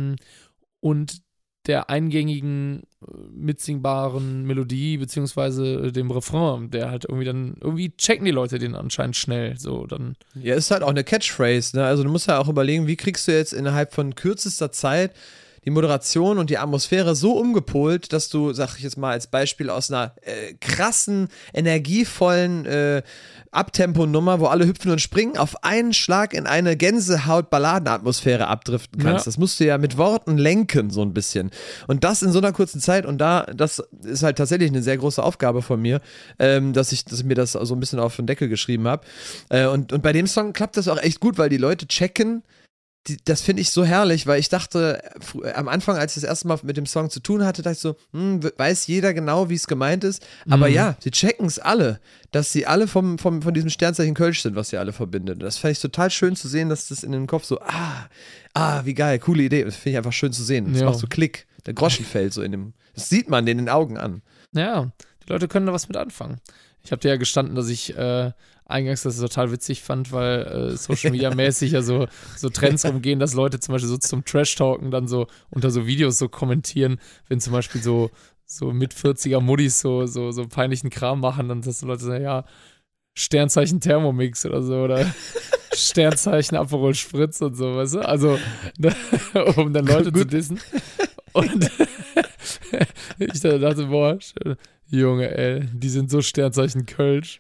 der eingängigen, mitsingbaren Melodie, beziehungsweise dem Refrain, der halt irgendwie checken die Leute den anscheinend schnell, so dann. Ja, ist halt auch eine Catchphrase, ne? Also du musst ja auch überlegen, wie kriegst du jetzt innerhalb von kürzester Zeit die Moderation und die Atmosphäre so umgepolt, dass du, sag ich jetzt mal als Beispiel, aus einer krassen, energievollen Abtempo-Nummer, wo alle hüpfen und springen, auf einen Schlag in eine Gänsehaut-Balladenatmosphäre abdriften kannst. Ja. Das musst du ja mit Worten lenken, so ein bisschen. Und das in so einer kurzen Zeit, und das ist halt tatsächlich eine sehr große Aufgabe von mir, dass ich mir das so ein bisschen auf den Deckel geschrieben habe. Und bei dem Song klappt das auch echt gut, weil die Leute checken. Das finde ich so herrlich, weil ich dachte, am Anfang, als ich das erste Mal mit dem Song zu tun hatte, dachte ich so, weiß jeder genau, wie es gemeint ist. Aber ja, sie checken es alle, dass sie alle von diesem Sternzeichen Kölsch sind, was sie alle verbindet. Das fand ich total schön zu sehen, dass das in den Kopf so, wie geil, coole Idee. Das finde ich einfach schön zu sehen. Das macht so Klick. Der Groschen fällt so das sieht man in den Augen an. Ja, die Leute können da was mit anfangen. Ich habe dir ja gestanden, dass ich eingangs das total witzig fand, weil Social Media mäßig ja so Trends rumgehen, dass Leute zum Beispiel so zum Trash-Talken dann so unter so Videos so kommentieren, wenn zum Beispiel so mit 40er Muddis so peinlichen Kram machen, dann dass so Leute sagen, ja, Sternzeichen Thermomix oder so, oder Sternzeichen Aperol Spritz und so, weißt du? Also, um dann Leute zu dissen. Und ich dachte, boah, Junge, ey, die sind so Sternzeichen Kölsch.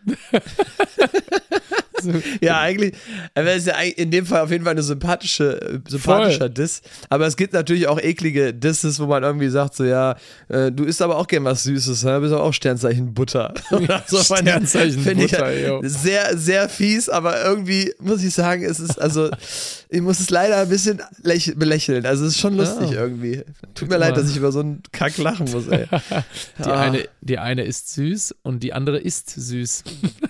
So. Ja, eigentlich, aber ist ja in dem Fall auf jeden Fall eine sympathischer Diss. Aber es gibt natürlich auch eklige Disses, wo man irgendwie sagt, so, ja, du isst aber auch gern was Süßes, ne? Bist aber auch Sternzeichen Butter. So, Sternzeichen Butter, ja, sehr, sehr fies, aber irgendwie muss ich sagen, ich muss es leider ein bisschen belächeln. Also es ist schon lustig irgendwie. Tut mir leid, dass ich über so einen Kack lachen muss, ey. Die eine ist süß und die andere ist süß.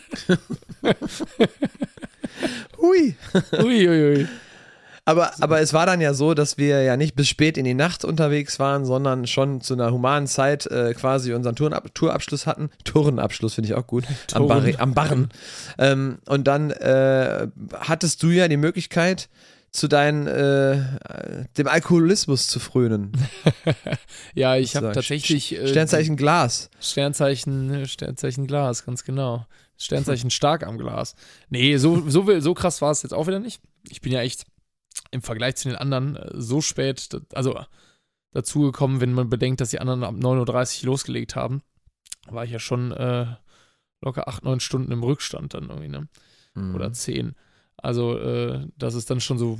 Hui. Ui. Aber es war dann ja so, dass wir ja nicht bis spät in die Nacht unterwegs waren, sondern schon zu einer humanen Zeit quasi unseren Tourabschluss hatten. Tourenabschluss finde ich auch gut. Am Barren. Und dann hattest du ja die Möglichkeit, zu dem Alkoholismus zu frönen. Ja, ich habe tatsächlich Sternzeichen Glas. Sternzeichen Glas, ganz genau. Sternzeichen stark am Glas. Nee, so krass war es jetzt auch wieder nicht. Ich bin ja echt im Vergleich zu den anderen so spät, also dazugekommen, wenn man bedenkt, dass die anderen ab 9:30 Uhr losgelegt haben, war ich ja schon locker 8-9 Stunden im Rückstand dann irgendwie, ne? Oder 10. Also, das ist dann schon so,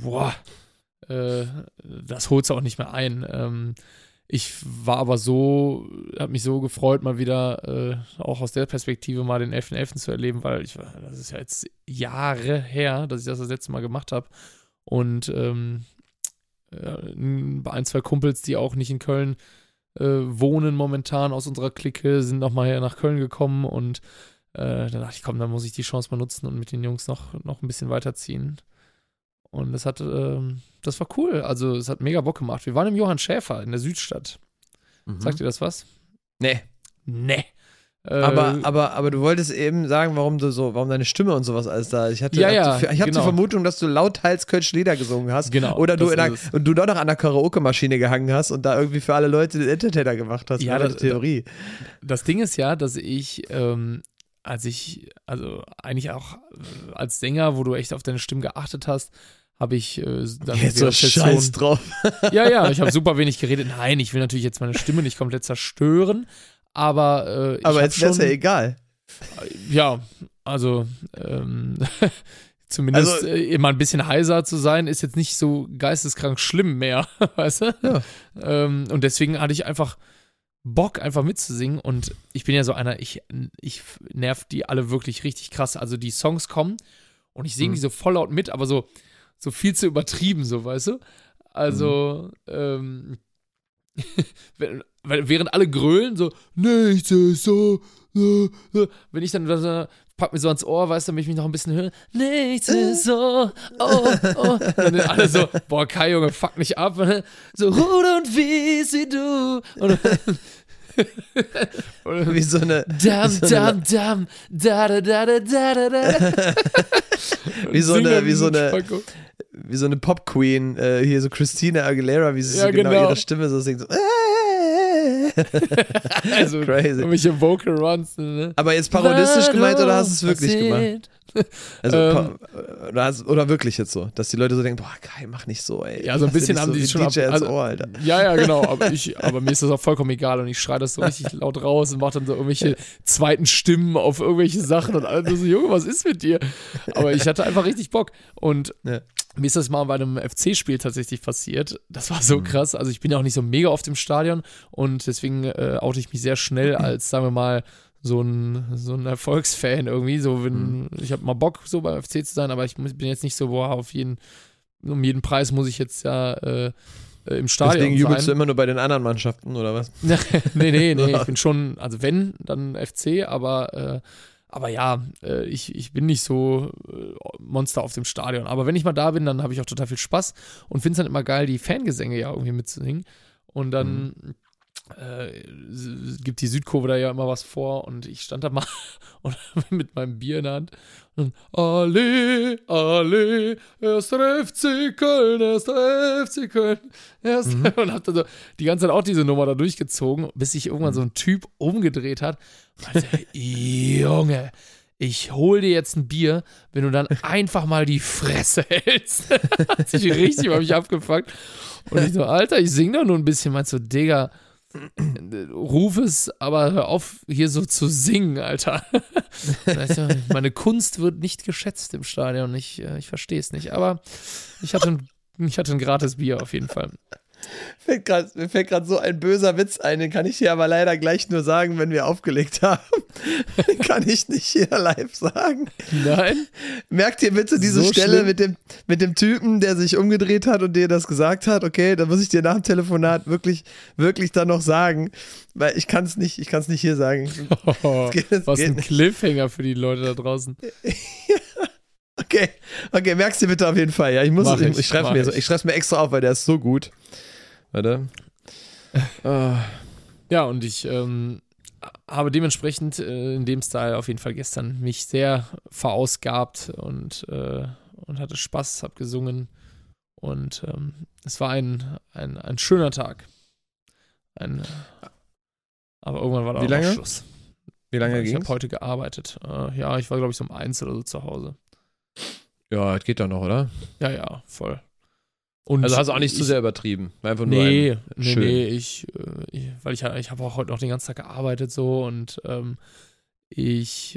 das holt's auch nicht mehr ein. Ich war aber habe mich so gefreut, mal wieder auch aus der Perspektive mal den 11.11. zu erleben, weil das ist ja jetzt Jahre her, dass ich das letzte Mal gemacht habe. Und ein, zwei Kumpels, die auch nicht in Köln wohnen momentan aus unserer Clique, sind nochmal nach Köln gekommen und da dachte ich, komm, dann muss ich die Chance mal nutzen und mit den Jungs noch ein bisschen weiterziehen. Und das war cool. Also es hat mega Bock gemacht. Wir waren im Johann Schäfer in der Südstadt. Sagt ihr das was? Nee. Aber du wolltest eben sagen, warum deine Stimme und sowas alles da. Ich habe die genau. Vermutung, dass du lauthals Kölsch-Lieder gesungen hast. Genau. Oder du doch noch an der Karaoke-Maschine gehangen hast und da irgendwie für alle Leute den Entertainer gemacht hast. Ja, das Theorie. Das Ding ist ja, dass ich, also eigentlich auch als Sänger, wo du echt auf deine Stimme geachtet hast, habe ich dann jetzt so Scheiß drauf. Ja, ich habe super wenig geredet. Nein, ich will natürlich jetzt meine Stimme nicht komplett zerstören, aber jetzt wäre es ja egal. Ja, also zumindest immer ein bisschen heiser zu sein, ist jetzt nicht so geisteskrank schlimm mehr, weißt du? Ja. Und deswegen hatte ich einfach Bock, einfach mitzusingen. Und ich bin ja so einer, ich nerv die alle wirklich richtig krass. Also die Songs kommen und ich singe die so voll laut mit, aber so viel zu übertrieben, so, weißt du? Also, während alle grölen, so, nichts ist so, wenn ich dann pack mir so ans Ohr, weißt du, damit ich mich noch ein bisschen höre, nichts ist so, oh. Dann alle so, boah, Kai, Junge, fuck mich ab. So, Rud und Wies wie du. Wie so eine Dam, dam, da, da, da, da, da, da. wie so eine Pop-Queen, hier so Christina Aguilera, wie sie so genau ihre Stimme so singt. So, also crazy. Irgendwelche Vocal Runs. Ne? Aber jetzt parodistisch gemeint oder hast du es wirklich gemacht? Also, oder wirklich jetzt so, dass die Leute so denken, boah, Kai, mach nicht so, ey. Ja, so ein bisschen haben die schon DJ ins Ohr, Alter. Ja, genau, aber mir ist das auch vollkommen egal und ich schreie das so richtig laut raus und mache dann so irgendwelche zweiten Stimmen auf irgendwelche Sachen und alle so, Junge, was ist mit dir? Aber ich hatte einfach richtig Bock und mir ist das mal bei einem FC-Spiel tatsächlich passiert. Das war so krass, also ich bin ja auch nicht so mega oft im Stadion und deswegen oute ich mich sehr schnell als, sagen wir mal, so ein Erfolgsfan irgendwie, so wenn ich habe mal Bock, so beim FC zu sein, aber ich bin jetzt nicht so, boah, um jeden Preis muss ich jetzt ja im Stadion Deswegen jubelst sein. du immer nur bei den anderen Mannschaften, oder was? Nee, ich bin schon, also wenn, dann FC, aber ja, ich bin nicht so Monster auf dem Stadion, aber wenn ich mal da bin, dann habe ich auch total viel Spaß und finde es dann immer geil, die Fangesänge ja irgendwie mitzusingen und dann gibt die Südkurve da ja immer was vor und ich stand da mal und mit meinem Bier in der Hand und alle, erster FC Köln, und hab dann so die ganze Zeit auch diese Nummer da durchgezogen, bis sich irgendwann so ein Typ umgedreht hat und meinte, Junge, ich hol dir jetzt ein Bier, wenn du dann einfach mal die Fresse hältst. Hat sich richtig bei mich abgefuckt. Und ich so, Alter, ich sing doch nur ein bisschen. Meinst du, Digga, ruf es, aber hör auf, hier so zu singen, Alter. Meine Kunst wird nicht geschätzt im Stadion. Ich verstehe es nicht. Aber ich hatte ein gratis Bier auf jeden Fall. Mir fällt gerade so ein böser Witz ein, den kann ich dir aber leider gleich nur sagen, wenn wir aufgelegt haben. Den kann ich nicht hier live sagen. Nein? Merkt ihr bitte diese so Stelle mit dem Typen, der sich umgedreht hat und dir das gesagt hat, okay, da muss ich dir nach dem Telefonat wirklich, wirklich dann noch sagen, weil ich kann es nicht hier sagen. Was ein Cliffhanger für die Leute da draußen. Okay, merkst du bitte auf jeden Fall, ja. Ich schreibe es mir extra auf, weil der ist so gut. Warte. Ja, und ich habe dementsprechend in dem Style auf jeden Fall gestern mich sehr verausgabt und hatte Spaß, habe gesungen und es war ein schöner Tag. Aber irgendwann war da auch Schluss. Wie lange ging's? Ich habe heute gearbeitet. Ja, ich war, glaube ich, so um 1 oder so zu Hause. Ja, das geht doch noch, oder? Ja, voll. Und also hast du auch nicht zu sehr übertrieben. Einfach nur nee, weil ich habe auch heute noch den ganzen Tag gearbeitet so und ich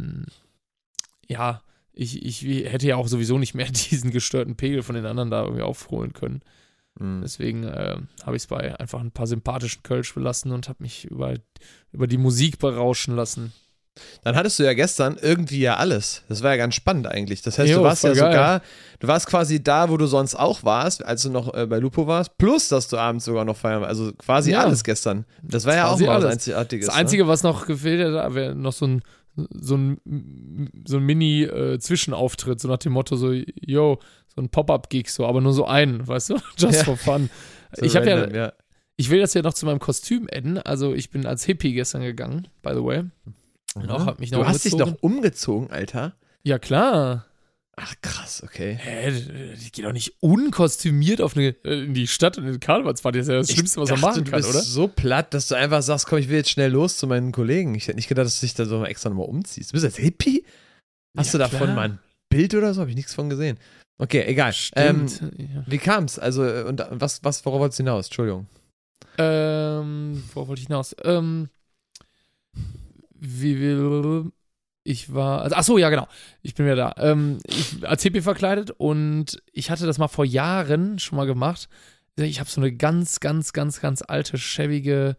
hätte ja auch sowieso nicht mehr diesen gestörten Pegel von den anderen da irgendwie aufholen können. Deswegen habe ich es bei einfach ein paar sympathischen Kölsch belassen und habe mich über die Musik berauschen lassen. Dann hattest du ja gestern irgendwie ja alles. Das war ja ganz spannend eigentlich. Das heißt, du warst ja sogar, du warst quasi da, wo du sonst auch warst, als du noch bei Lupo warst, plus, dass du abends sogar noch feiern warst. Also quasi alles gestern. Das war ja auch mal was Einzigartiges. Das Einzige, was noch gefehlt hätte, wäre noch so ein Mini-Zwischenauftritt, so nach dem Motto so, yo, so ein Pop-Up-Gig, so, aber nur so einen, weißt du? Just for fun. So ich habe Ich will das ja noch zu meinem Kostüm adden. Also ich bin als Hippie gestern gegangen, by the way. Hab mich noch du hast dich doch umgezogen, Alter. Ja, klar. Ach, krass, okay. Ich gehe doch nicht unkostümiert in die Stadt und in den Karnevalsparty. Das ist ja das Schlimmste, was man machen kann, oder? Du bist so platt, dass du einfach sagst, komm, ich will jetzt schnell los zu meinen Kollegen. Ich hätte nicht gedacht, dass du dich da so extra nochmal umziehst. Du bist als Hippie? Hast du davon mal ein Bild oder so? Habe ich nichts von gesehen. Okay, egal. Stimmt. Wie kam's? Also, und worauf wolltest du hinaus? Entschuldigung. Worauf wollte ich hinaus? Ich war, ach so, ja, genau. Ich bin wieder da. Ich als Hippie verkleidet und ich hatte das mal vor Jahren schon mal gemacht. Ich habe so eine ganz, ganz, ganz, ganz alte, schäbige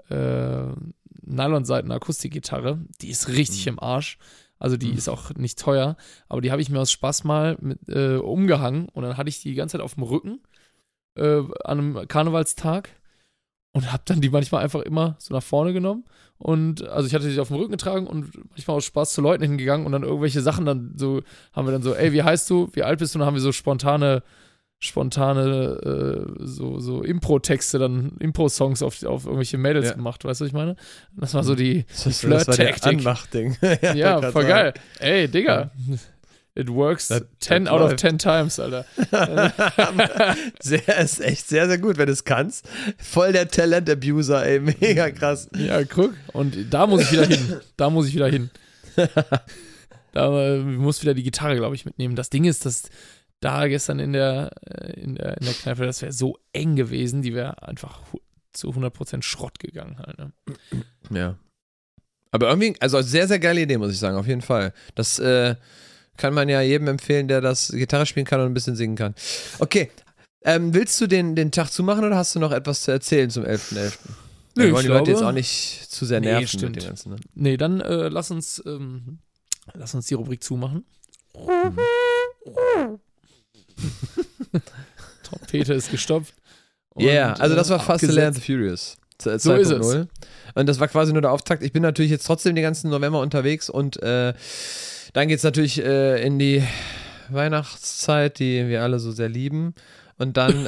Nylonseiten-Akustikgitarre. Die ist richtig im Arsch. Also die ist auch nicht teuer, aber die habe ich mir aus Spaß mal umgehangen und dann hatte ich die ganze Zeit auf dem Rücken an einem Karnevalstag und habe dann die manchmal einfach immer so nach vorne genommen und also ich hatte die auf dem Rücken getragen und manchmal aus Spaß zu Leuten hingegangen und dann irgendwelche Sachen dann so, haben wir dann so, ey, wie heißt du, wie alt bist du? Und dann haben wir so spontane so Impro-Texte, dann Impro-Songs auf irgendwelche Mädels gemacht, weißt du, was ich meine? Das war so die Flirt-Taktik. Anmachding. Ja, voll geil. Ey, Digga. It works 10 out of 10 times, Alter. Ist echt sehr, sehr gut, wenn du es kannst. Voll der Talent-Abuser, ey. Mega krass. Ja, guck. Und da muss ich wieder hin. Da muss wieder die Gitarre, glaube ich, mitnehmen. Das Ding ist, dass da gestern in der Kneipe, das wäre so eng gewesen, die wäre einfach zu 100% Schrott gegangen halt, ne? Ja. Aber irgendwie, also sehr, sehr geile Idee, muss ich sagen, auf jeden Fall. Das kann man ja jedem empfehlen, der das Gitarre spielen kann und ein bisschen singen kann. Okay, willst du den Tag zumachen oder hast du noch etwas zu erzählen zum 11.11.? Wir wollen die Leute jetzt auch nicht zu sehr nerven mit dem Ganzen. Ne? Nee, dann lass uns die Rubrik zumachen. Trompete ist gestopft. Ja, also das war Fast and the Furious 2.0. So ist es. Und das war quasi nur der Auftakt. Ich bin natürlich jetzt trotzdem den ganzen November unterwegs und dann geht es natürlich in die Weihnachtszeit, die wir alle so sehr lieben. Und dann,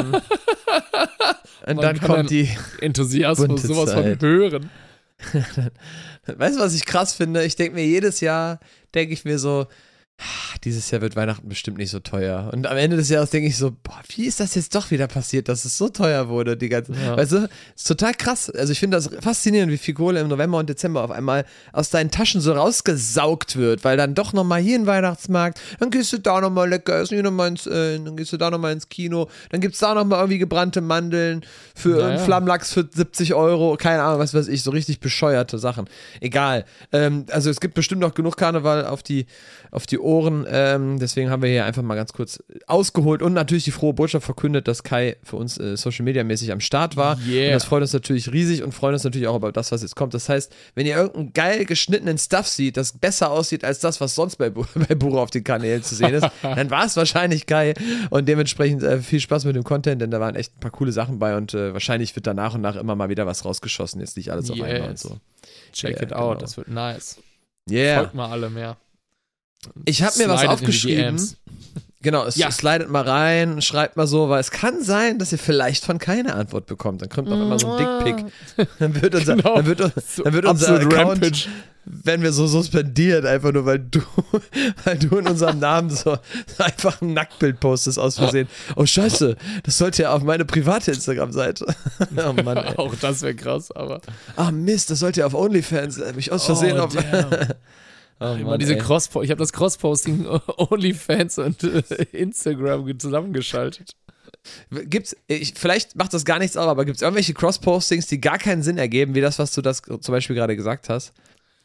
kommt die Enthusiasmus sowas von hören. Weißt du, was ich krass finde? Ich denke mir jedes Jahr, so, dieses Jahr wird Weihnachten bestimmt nicht so teuer. Und am Ende des Jahres denke ich so, boah, wie ist das jetzt doch wieder passiert, dass es so teuer wurde, die ganze, weißt du, ist total krass. Also ich finde das faszinierend, wie viel Kohle im November und Dezember auf einmal aus deinen Taschen so rausgesaugt wird, weil dann doch nochmal hier ein Weihnachtsmarkt, dann gehst du da nochmal lecker essen, dann gehst du da nochmal ins Kino, dann gibt es da nochmal irgendwie gebrannte Mandeln für einen Flammlachs für 70 Euro, keine Ahnung, was weiß ich, so richtig bescheuerte Sachen. Egal. Also es gibt bestimmt noch genug Karneval auf die Ohren, deswegen haben wir hier einfach mal ganz kurz ausgeholt und natürlich die frohe Botschaft verkündet, dass Kai für uns Social Media mäßig am Start war. Und das freut uns natürlich riesig und freut uns natürlich auch über das, was jetzt kommt. Das heißt, wenn ihr irgendeinen geil geschnittenen Stuff seht, das besser aussieht als das, was sonst bei Buro auf den Kanälen zu sehen ist, dann war es wahrscheinlich Kai und dementsprechend viel Spaß mit dem Content, denn da waren echt ein paar coole Sachen bei und wahrscheinlich wird da nach und nach immer mal wieder was rausgeschossen, jetzt nicht alles auf einmal und so. Check it out, das wird nice. Yeah. Folgt mal alle mehr. Ich habe mir was aufgeschrieben. Genau, slidet mal rein, schreibt mal so, weil es kann sein, dass ihr vielleicht von keine Antwort bekommt. Dann kommt auch immer so ein Dickpick. Dann wird unser Account, Rampage. Wenn wir so suspendiert, einfach nur, weil du in unserem Namen so einfach ein Nacktbild postest aus Versehen. Oh Scheiße, das sollte ja auf meine private Instagram-Seite. Oh Mann, ey. Auch das wäre krass, aber. Ah Mist, das sollte ja auf OnlyFans, mich aus Versehen auf. Oh Mann, ich habe das Cross-Posting OnlyFans und Instagram zusammengeschaltet. Vielleicht macht das gar nichts aus, aber gibt es irgendwelche Cross-Postings, die gar keinen Sinn ergeben, wie das, was du das zum Beispiel gerade gesagt hast?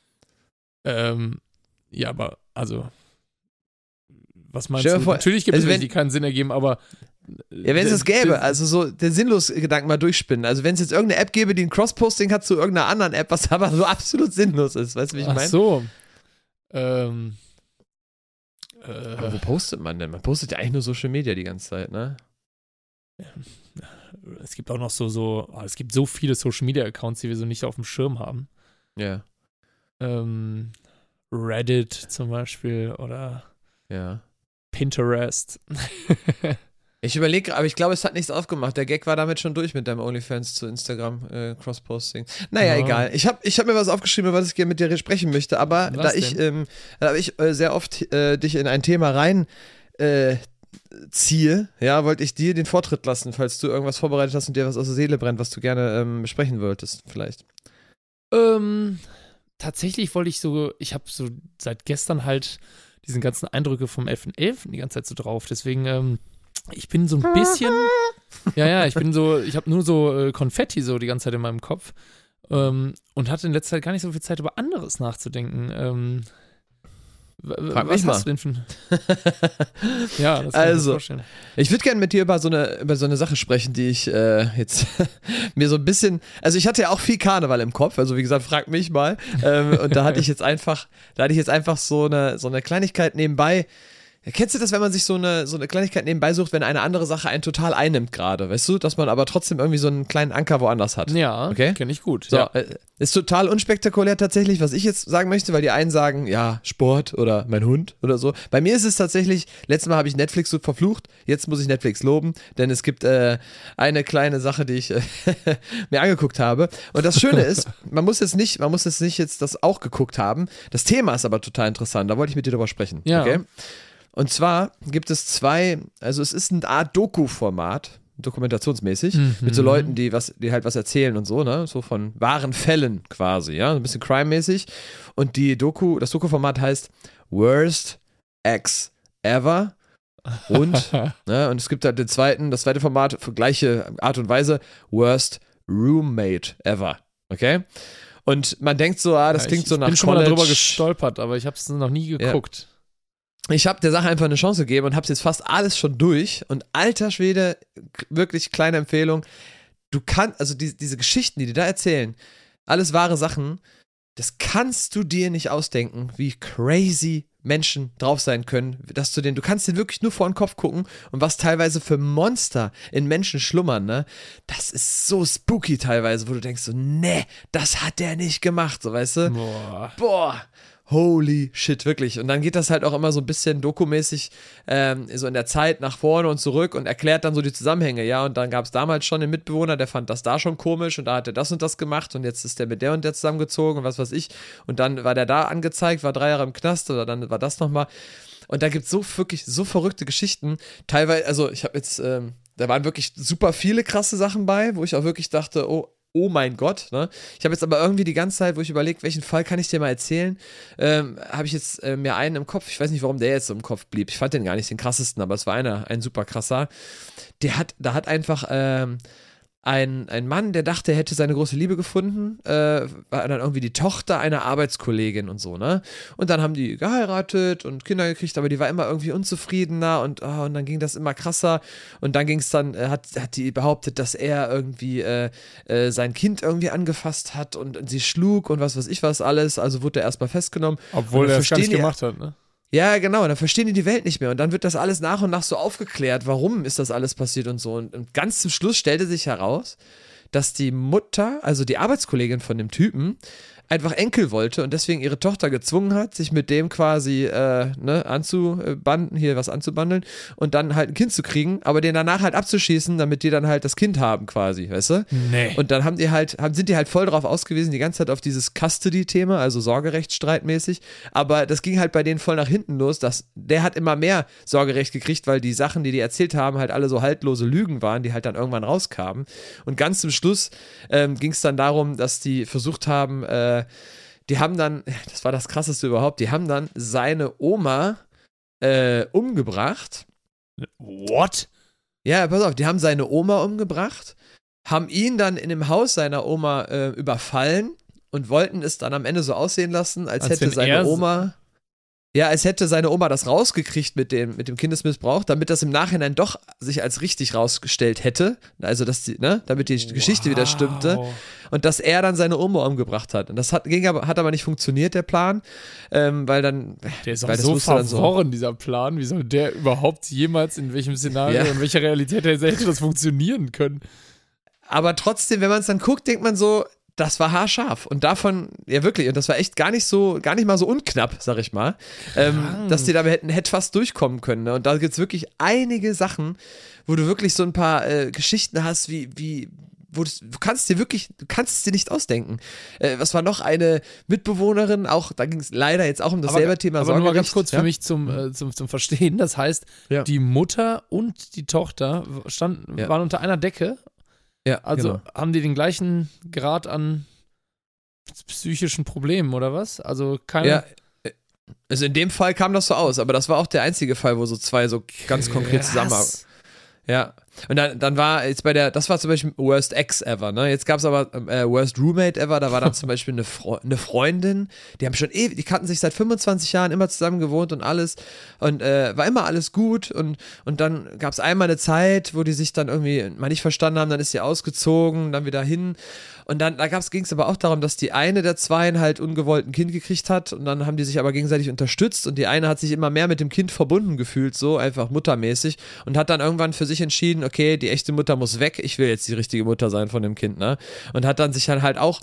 Ja, aber also was meinst du? Natürlich gibt es welche, die keinen Sinn ergeben, aber ja, wenn es das gäbe, also so den sinnlosen Gedanken mal durchspinnen. Also wenn es jetzt irgendeine App gäbe, die ein Cross-Posting hat zu irgendeiner anderen App, was aber so absolut sinnlos ist, weißt du, wie ich meine? Ach so. Aber wo postet man denn? Man postet ja eigentlich nur Social Media die ganze Zeit, ne? Es gibt auch noch es gibt so viele Social Media Accounts, die wir so nicht auf dem Schirm haben. Ja. Reddit zum Beispiel oder ja. Pinterest. Ich überlege, aber ich glaube, es hat nichts aufgemacht. Der Gag war damit schon durch mit deinem OnlyFans zu Instagram Crossposting. Naja, egal. Ich hab mir was aufgeschrieben, über was ich gerne mit dir sprechen möchte, aber da ich sehr oft dich in ein Thema rein ziehe, ja, wollte ich dir den Vortritt lassen, falls du irgendwas vorbereitet hast und dir was aus der Seele brennt, was du gerne besprechen wolltest, vielleicht. Tatsächlich ich habe so seit gestern halt diesen ganzen Eindrücke vom 11.11. die ganze Zeit so drauf, deswegen, ich bin so ein bisschen, ich habe nur so Konfetti so die ganze Zeit in meinem Kopf und hatte in letzter Zeit gar nicht so viel Zeit, über anderes nachzudenken. Frag mich was hast du denn für Ja, das kann ich mir vorstellen. Ich würde gerne mit dir über so eine Sache sprechen, die ich jetzt mir so ein bisschen, also ich hatte ja auch viel Karneval im Kopf, also wie gesagt, frag mich mal, und da hatte ich jetzt einfach so eine Kleinigkeit nebenbei. Ja, kennst du das, wenn man sich so eine Kleinigkeit nebenbei sucht, wenn eine andere Sache einen total einnimmt gerade, weißt du, dass man aber trotzdem irgendwie so einen kleinen Anker woanders hat? Ja, okay? Kenn ich gut. So, ja. Ist total unspektakulär tatsächlich, was ich jetzt sagen möchte, weil die einen sagen, ja, Sport oder mein Hund oder so. Bei mir ist es tatsächlich, letztes Mal habe ich Netflix so verflucht, jetzt muss ich Netflix loben, denn es gibt eine kleine Sache, die ich mir angeguckt habe. Und das Schöne ist, man muss jetzt nicht jetzt das auch geguckt haben. Das Thema ist aber total interessant, da wollte ich mit dir drüber sprechen. Ja. Okay? Und zwar gibt es also es ist eine Art Doku-Format, dokumentationsmäßig, mit so Leuten, die halt was erzählen und so, ne, so von wahren Fällen quasi, ja, ein bisschen Crime-mäßig. Und das Doku-Format heißt Worst Ex Ever. Und es gibt halt das zweite Format für gleiche Art und Weise, Worst Roommate Ever. Okay? Und man denkt so, das klingt so nach College. Ich bin schon mal darüber gestolpert, aber ich habe es noch nie geguckt. Ja. Ich habe der Sache einfach eine Chance gegeben und habe jetzt fast alles schon durch. Und alter Schwede, wirklich kleine Empfehlung. Du kannst, also diese Geschichten, die da erzählen, alles wahre Sachen, das kannst du dir nicht ausdenken, wie crazy Menschen drauf sein können, du kannst denen wirklich nur vor den Kopf gucken und was teilweise für Monster in Menschen schlummern, ne? Das ist so spooky teilweise, wo du denkst so, nee, das hat der nicht gemacht, so, weißt du? Boah. Holy shit, wirklich. Und dann geht das halt auch immer so ein bisschen dokumäßig so in der Zeit nach vorne und zurück und erklärt dann so die Zusammenhänge, ja. Und dann gab es damals schon den Mitbewohner, der fand das da schon komisch und da hat er das und das gemacht und jetzt ist der mit der und der zusammengezogen und was weiß ich. Und dann war der da angezeigt, war 3 Jahre im Knast oder dann war das nochmal. Und da gibt es wirklich so verrückte Geschichten. Teilweise, also ich habe jetzt, da waren wirklich super viele krasse Sachen bei, wo ich auch wirklich dachte, oh mein Gott, ne? Ich habe jetzt aber irgendwie die ganze Zeit, wo ich überlege, welchen Fall kann ich dir mal erzählen, habe ich jetzt mir einen im Kopf, ich weiß nicht, warum der jetzt so im Kopf blieb, ich fand den gar nicht den krassesten, aber es war ein super krasser, da hat einfach ein Mann, der dachte, er hätte seine große Liebe gefunden, war dann irgendwie die Tochter einer Arbeitskollegin und so, ne? Und dann haben die geheiratet und Kinder gekriegt, aber die war immer irgendwie unzufriedener und dann ging das immer krasser und dann ging es dann, hat die behauptet, dass er irgendwie sein Kind irgendwie angefasst hat und sie schlug und was weiß ich was alles, also wurde er erstmal festgenommen. Obwohl er das gar nicht gemacht hat, ne? Ja, genau, und dann verstehen die Welt nicht mehr und dann wird das alles nach und nach so aufgeklärt, warum ist das alles passiert und so und ganz zum Schluss stellte sich heraus, dass die Mutter, also die Arbeitskollegin von dem Typen, einfach Enkel wollte und deswegen ihre Tochter gezwungen hat, sich mit dem quasi anzubandeln und dann halt ein Kind zu kriegen, aber den danach halt abzuschießen, damit die dann halt das Kind haben quasi, weißt du? Nee. Und dann sind die halt voll drauf ausgewiesen, die ganze Zeit auf dieses Custody-Thema, also Sorgerechtsstreitmäßig, aber das ging halt bei denen voll nach hinten los, der hat immer mehr Sorgerecht gekriegt, weil die Sachen, die erzählt haben, halt alle so haltlose Lügen waren, die halt dann irgendwann rauskamen und ganz zum Schluss ging es dann darum, dass die versucht haben, die haben dann, das war das Krasseste überhaupt, die haben dann seine Oma umgebracht. What? Ja, pass auf, die haben seine Oma umgebracht, haben ihn dann in dem Haus seiner Oma überfallen und wollten es dann am Ende so aussehen lassen, als hätte seine Oma das rausgekriegt mit dem Kindesmissbrauch, damit das im Nachhinein doch sich als richtig rausgestellt hätte. Also, damit die Geschichte wieder stimmte. Und dass er dann seine Oma umgebracht hat. Und das hat aber nicht funktioniert, der Plan. Weil dann. Der ist auch so verworren, dieser Plan. Wie soll der überhaupt jemals in welchem Szenario, in welcher Realität hätte das funktionieren können? Aber trotzdem, wenn man es dann guckt, denkt man so, das war haarscharf. Und davon, ja wirklich, und das war echt gar nicht mal so unknapp, sag ich mal, dass die damit hätte fast durchkommen können. Ne? Und da gibt es wirklich einige Sachen, wo du wirklich so ein paar Geschichten hast, du kannst es dir nicht ausdenken. Was war noch eine Mitbewohnerin, auch, da ging es leider jetzt auch um dasselbe Thema. Aber nur mal ganz kurz für mich zum Verstehen, das heißt, die Mutter und die Tochter waren unter einer Decke. Ja, also genau. haben die den gleichen Grad an psychischen Problemen oder was? Also keine. Ja, also in dem Fall kam das so aus, aber das war auch der einzige Fall, wo so zwei so ganz konkret zusammenarbeiten. Ja. Und dann war jetzt das war zum Beispiel Worst Ex Ever, ne? Jetzt gab es aber Worst Roommate Ever, da war dann zum Beispiel eine Freundin, die haben schon die kannten sich seit 25 Jahren immer zusammen gewohnt und alles und war immer alles gut und dann gab es einmal eine Zeit, wo die sich dann irgendwie mal nicht verstanden haben, dann ist sie ausgezogen, dann wieder hin und dann ging es aber auch darum, dass die eine der Zweien halt ungewollt ein Kind gekriegt hat und dann haben die sich aber gegenseitig unterstützt und die eine hat sich immer mehr mit dem Kind verbunden gefühlt, so einfach muttermäßig und hat dann irgendwann für sich entschieden, okay, die echte Mutter muss weg, ich will jetzt die richtige Mutter sein von dem Kind, ne? Und hat dann sich dann halt auch,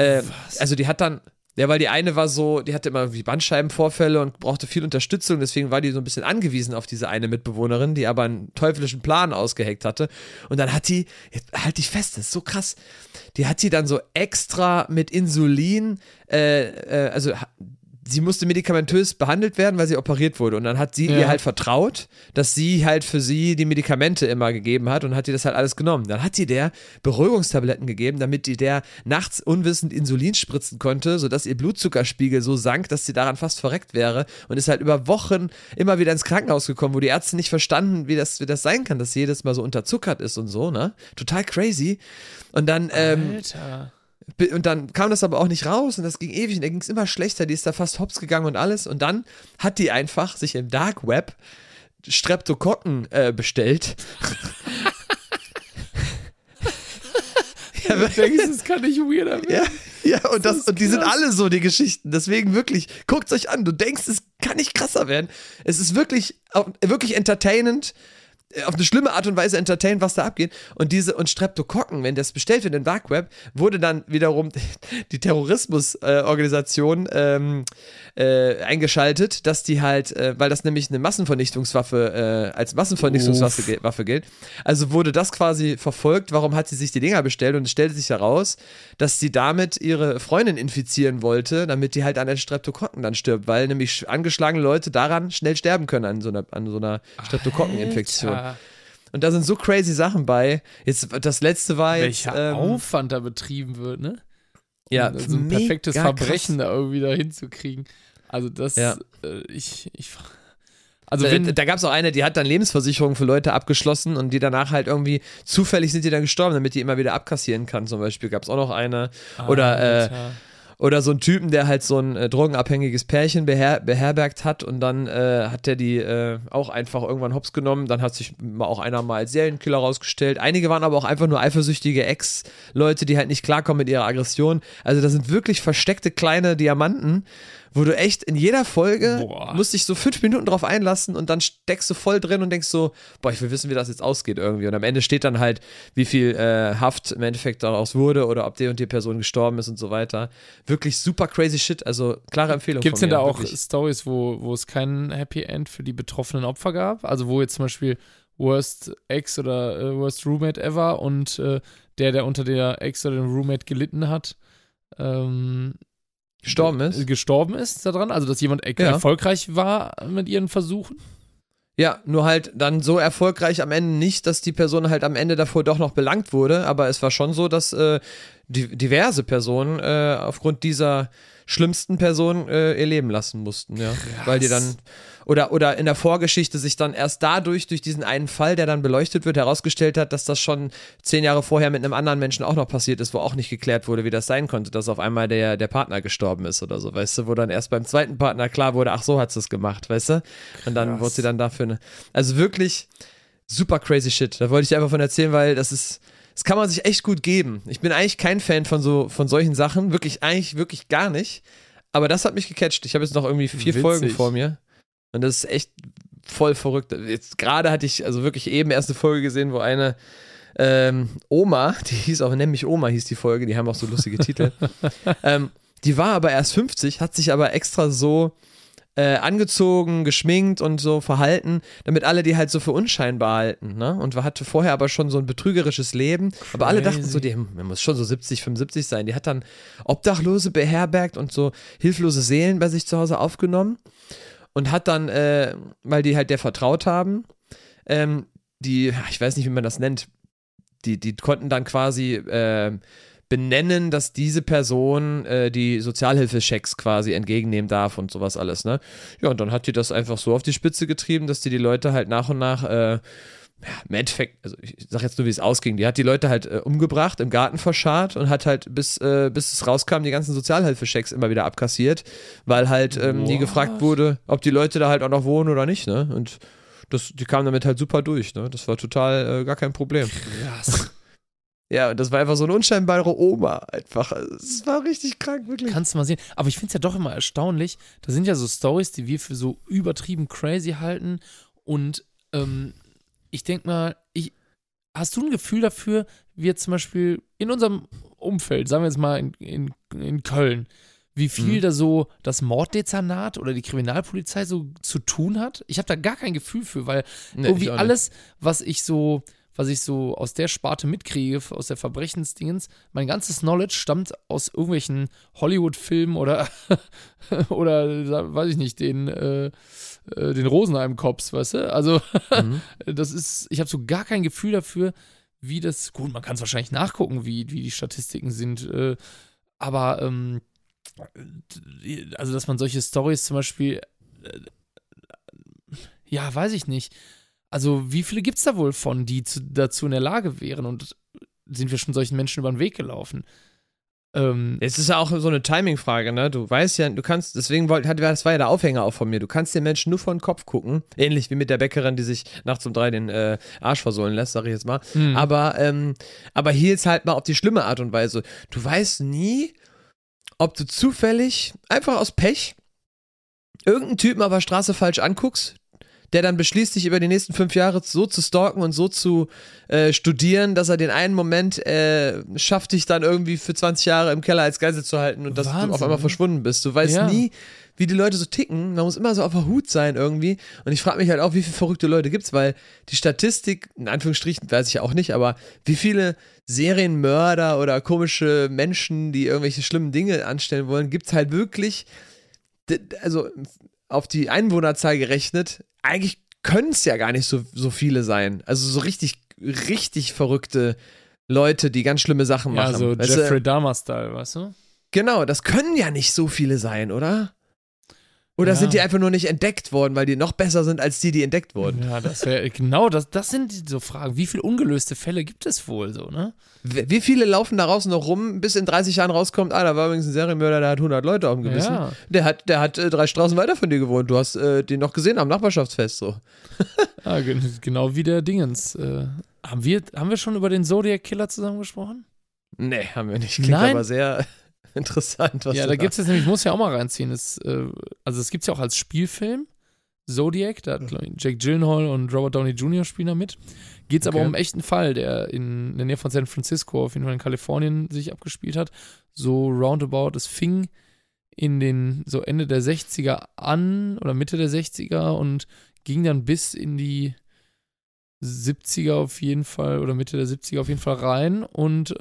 also die hat dann, ja, weil die eine war so, die hatte immer irgendwie Bandscheibenvorfälle und brauchte viel Unterstützung, deswegen war die so ein bisschen angewiesen auf diese eine Mitbewohnerin, die aber einen teuflischen Plan ausgeheckt hatte. Und dann hat die, jetzt halt dich fest, das ist so krass, die hat die dann so extra mit Insulin, also sie musste medikamentös behandelt werden, weil sie operiert wurde. Und dann hat sie ihr halt vertraut, dass sie halt für sie die Medikamente immer gegeben hat und hat die das halt alles genommen. Dann hat die der Beruhigungstabletten gegeben, damit die der nachts unwissend Insulin spritzen konnte, sodass ihr Blutzuckerspiegel so sank, dass sie daran fast verreckt wäre und ist halt über Wochen immer wieder ins Krankenhaus gekommen, wo die Ärzte nicht verstanden, wie das sein kann, dass sie jedes Mal so unterzuckert ist und so, ne? Total crazy. Und dann, Alter. Und dann kam das aber auch nicht raus und das ging ewig und dann ging es immer schlechter, die ist da fast hops gegangen und alles und dann hat die einfach sich im Dark Web Streptokokken bestellt. Ja, du denkst, das kann nicht weirder werden. Ja, und die sind alle so, die Geschichten. Deswegen wirklich, guckt euch an. Du denkst, es kann nicht krasser werden. Es ist wirklich entertainend. Auf eine schlimme Art und Weise entertained, was da abgeht. Und Streptokokken, wenn das bestellt wird im Dark Web, wurde dann wiederum die Terrorismusorganisation eingeschaltet, dass die halt, weil das nämlich eine Massenvernichtungswaffe, als Massenvernichtungswaffe gilt. Also wurde das quasi verfolgt, warum hat sie sich die Dinger bestellt und es stellte sich heraus, dass sie damit ihre Freundin infizieren wollte, damit die halt an den Streptokokken dann stirbt, weil nämlich angeschlagene Leute daran schnell sterben können an so einer Streptokokkeninfektion. Und da sind so crazy Sachen bei. Jetzt, das letzte war jetzt. Welcher Aufwand da betrieben wird, ne? Ja, so ein perfektes Verbrechen krass. da irgendwie da hinzukriegen. Also das, Ja. Also da gab es auch eine, die hat dann Lebensversicherungen für Leute abgeschlossen und die danach halt irgendwie, zufällig sind die dann gestorben, damit die immer wieder abkassieren kann zum Beispiel, gab es auch noch eine. Oder so einen Typen, der halt so ein drogenabhängiges Pärchen beherbergt hat und dann hat der die auch einfach irgendwann hops genommen. Dann hat sich auch einer mal als Serienkiller rausgestellt. Einige waren aber auch einfach nur eifersüchtige Ex-Leute, die halt nicht klarkommen mit ihrer Aggression. Also da sind wirklich versteckte kleine Diamanten, wo du echt in jeder Folge musst dich so 5 Minuten drauf einlassen und dann steckst du voll drin und denkst so, boah, ich will wissen, wie das jetzt ausgeht irgendwie. Und am Ende steht dann halt, wie viel Haft im Endeffekt daraus wurde oder ob die und die Person gestorben ist und so weiter. Wirklich super crazy shit, also klare Empfehlung Gibt's von mir. denn da auch wirklich. Stories, wo es kein Happy End für die betroffenen Opfer gab? Also wo jetzt zum Beispiel Worst Ex oder Worst Roommate ever und der unter der Ex oder dem Roommate gelitten hat, gestorben ist daran? Also, dass jemand erfolgreich war mit ihren Versuchen? Ja, nur halt dann so erfolgreich am Ende nicht, dass die Person halt am Ende davor doch noch belangt wurde, aber es war schon so, dass diverse Personen aufgrund dieser schlimmsten Person ihr Leben lassen mussten, ja. Krass. Weil die dann oder in der Vorgeschichte sich dann erst durch diesen einen Fall, der dann beleuchtet wird, herausgestellt hat, dass das schon 10 Jahre vorher mit einem anderen Menschen auch noch passiert ist, wo auch nicht geklärt wurde, wie das sein konnte, dass auf einmal der Partner gestorben ist oder so, weißt du, wo dann erst beim zweiten Partner klar wurde, ach so hat sie es gemacht, weißt du, und dann wurde sie dann dafür also wirklich super crazy shit, da wollte ich dir einfach von erzählen, weil das kann man sich echt gut geben. Ich bin eigentlich kein Fan von solchen Sachen, wirklich gar nicht, aber das hat mich gecatcht. Ich habe jetzt noch irgendwie 4 Folgen vor mir. Und das ist echt voll verrückt. Jetzt gerade hatte ich also wirklich eben erst eine Folge gesehen, wo eine Oma, die hieß auch, nenn mich Oma, hieß die Folge, die haben auch so lustige Titel. Die war aber erst 50, hat sich aber extra so angezogen, geschminkt und so verhalten, damit alle die halt so für unscheinbar halten, ne? Und hatte vorher aber schon so ein betrügerisches Leben. Crazy. Aber alle dachten so, der muss schon so 70, 75 sein. Die hat dann Obdachlose beherbergt und so hilflose Seelen bei sich zu Hause aufgenommen und hat dann, weil die halt der vertraut haben, ich weiß nicht, wie man das nennt, die konnten dann quasi benennen, dass diese Person die Sozialhilfechecks quasi entgegennehmen darf und sowas alles, ne? Ja, und dann hat die das einfach so auf die Spitze getrieben, dass die Leute halt nach und nach, im Endeffekt, also ich sag jetzt nur, wie es ausging, die hat die Leute halt umgebracht, im Garten verscharrt und hat halt, bis es rauskam, die ganzen Sozialhilfechecks immer wieder abkassiert, weil halt nie gefragt wurde, ob die Leute da halt auch noch wohnen oder nicht, ne? Und die kamen damit halt super durch, ne? Das war total gar kein Problem. Krass. Ja, und das war einfach so eine unscheinbare Oma einfach. Es war richtig krank, wirklich. Kannst du mal sehen. Aber ich finde es ja doch immer erstaunlich. Da sind ja so Storys, die wir für so übertrieben crazy halten. Und ich denke mal, hast du ein Gefühl dafür, wie jetzt zum Beispiel in unserem Umfeld, sagen wir jetzt mal in Köln, wie viel da so das Morddezernat oder die Kriminalpolizei so zu tun hat? Ich habe da gar kein Gefühl für, weil irgendwie alles, was ich so aus der Sparte mitkriege, aus der Verbrechensdingens, mein ganzes Knowledge stammt aus irgendwelchen Hollywood-Filmen oder weiß ich nicht, den Rosenheim-Cops, weißt du? Also, ich habe so gar kein Gefühl dafür, wie das, gut, man kann es wahrscheinlich nachgucken, wie die Statistiken sind, aber, also, dass man solche Storys zum Beispiel, ja, weiß ich nicht. Also, wie viele gibt es da wohl von, die dazu in der Lage wären? Und sind wir schon solchen Menschen über den Weg gelaufen? Es ist ja auch so eine Timing-Frage, ne? Du weißt ja, du kannst, deswegen das war ja der Aufhänger auch von mir, du kannst den Menschen nur vor den Kopf gucken, ähnlich wie mit der Bäckerin, die sich nachts um 3 den Arsch versohlen lässt, sag ich jetzt mal. Aber hier jetzt halt mal auf die schlimme Art und Weise. Du weißt nie, ob du zufällig, einfach aus Pech, irgendeinen Typen auf der Straße falsch anguckst, der dann beschließt, sich über die nächsten 5 Jahre so zu stalken und so zu studieren, dass er den einen Moment schafft, dich dann irgendwie für 20 Jahre im Keller als Geisel zu halten und dass du auf einmal verschwunden bist. Du weißt nie, wie die Leute so ticken. Man muss immer so auf der Hut sein irgendwie. Und ich frage mich halt auch, wie viele verrückte Leute gibt's, weil die Statistik, in Anführungsstrichen, weiß ich ja auch nicht, aber wie viele Serienmörder oder komische Menschen, die irgendwelche schlimmen Dinge anstellen wollen, gibt's halt wirklich, also auf die Einwohnerzahl gerechnet, eigentlich können es ja gar nicht so viele sein. Also so richtig, richtig verrückte Leute, die ganz schlimme Sachen machen. Ja, so Jeffrey Dahmer-Style, weißt du? Genau, das können ja nicht so viele sein, oder? Oder sind die einfach nur nicht entdeckt worden, weil die noch besser sind als die entdeckt wurden? Ja, das wäre, genau, das sind so Fragen. Wie viele ungelöste Fälle gibt es wohl so, ne? Wie viele laufen da draußen noch rum, bis in 30 Jahren rauskommt, da war übrigens ein Serienmörder, der hat 100 Leute auf dem Gewissen. Ja. Der hat 3 Straßen weiter von dir gewohnt. Du hast den noch gesehen am Nachbarschaftsfest, so. Ja, genau wie der Dingens. Haben wir schon über den Zodiac Killer zusammen gesprochen? Nee, haben wir nicht. Klingt aber sehr interessant, was ja, da gibt es jetzt nämlich, ich muss ja auch mal reinziehen, also es gibt es ja auch als Spielfilm, Zodiac, da hat Jake Gyllenhaal und Robert Downey Jr. spielen da mit. Geht es aber um einen echten Fall, der in der Nähe von San Francisco, auf jeden Fall in Kalifornien, sich abgespielt hat. So roundabout, es fing in den so Ende der 60er an oder Mitte der 60er und ging dann bis in die 70er auf jeden Fall oder Mitte der 70er auf jeden Fall rein und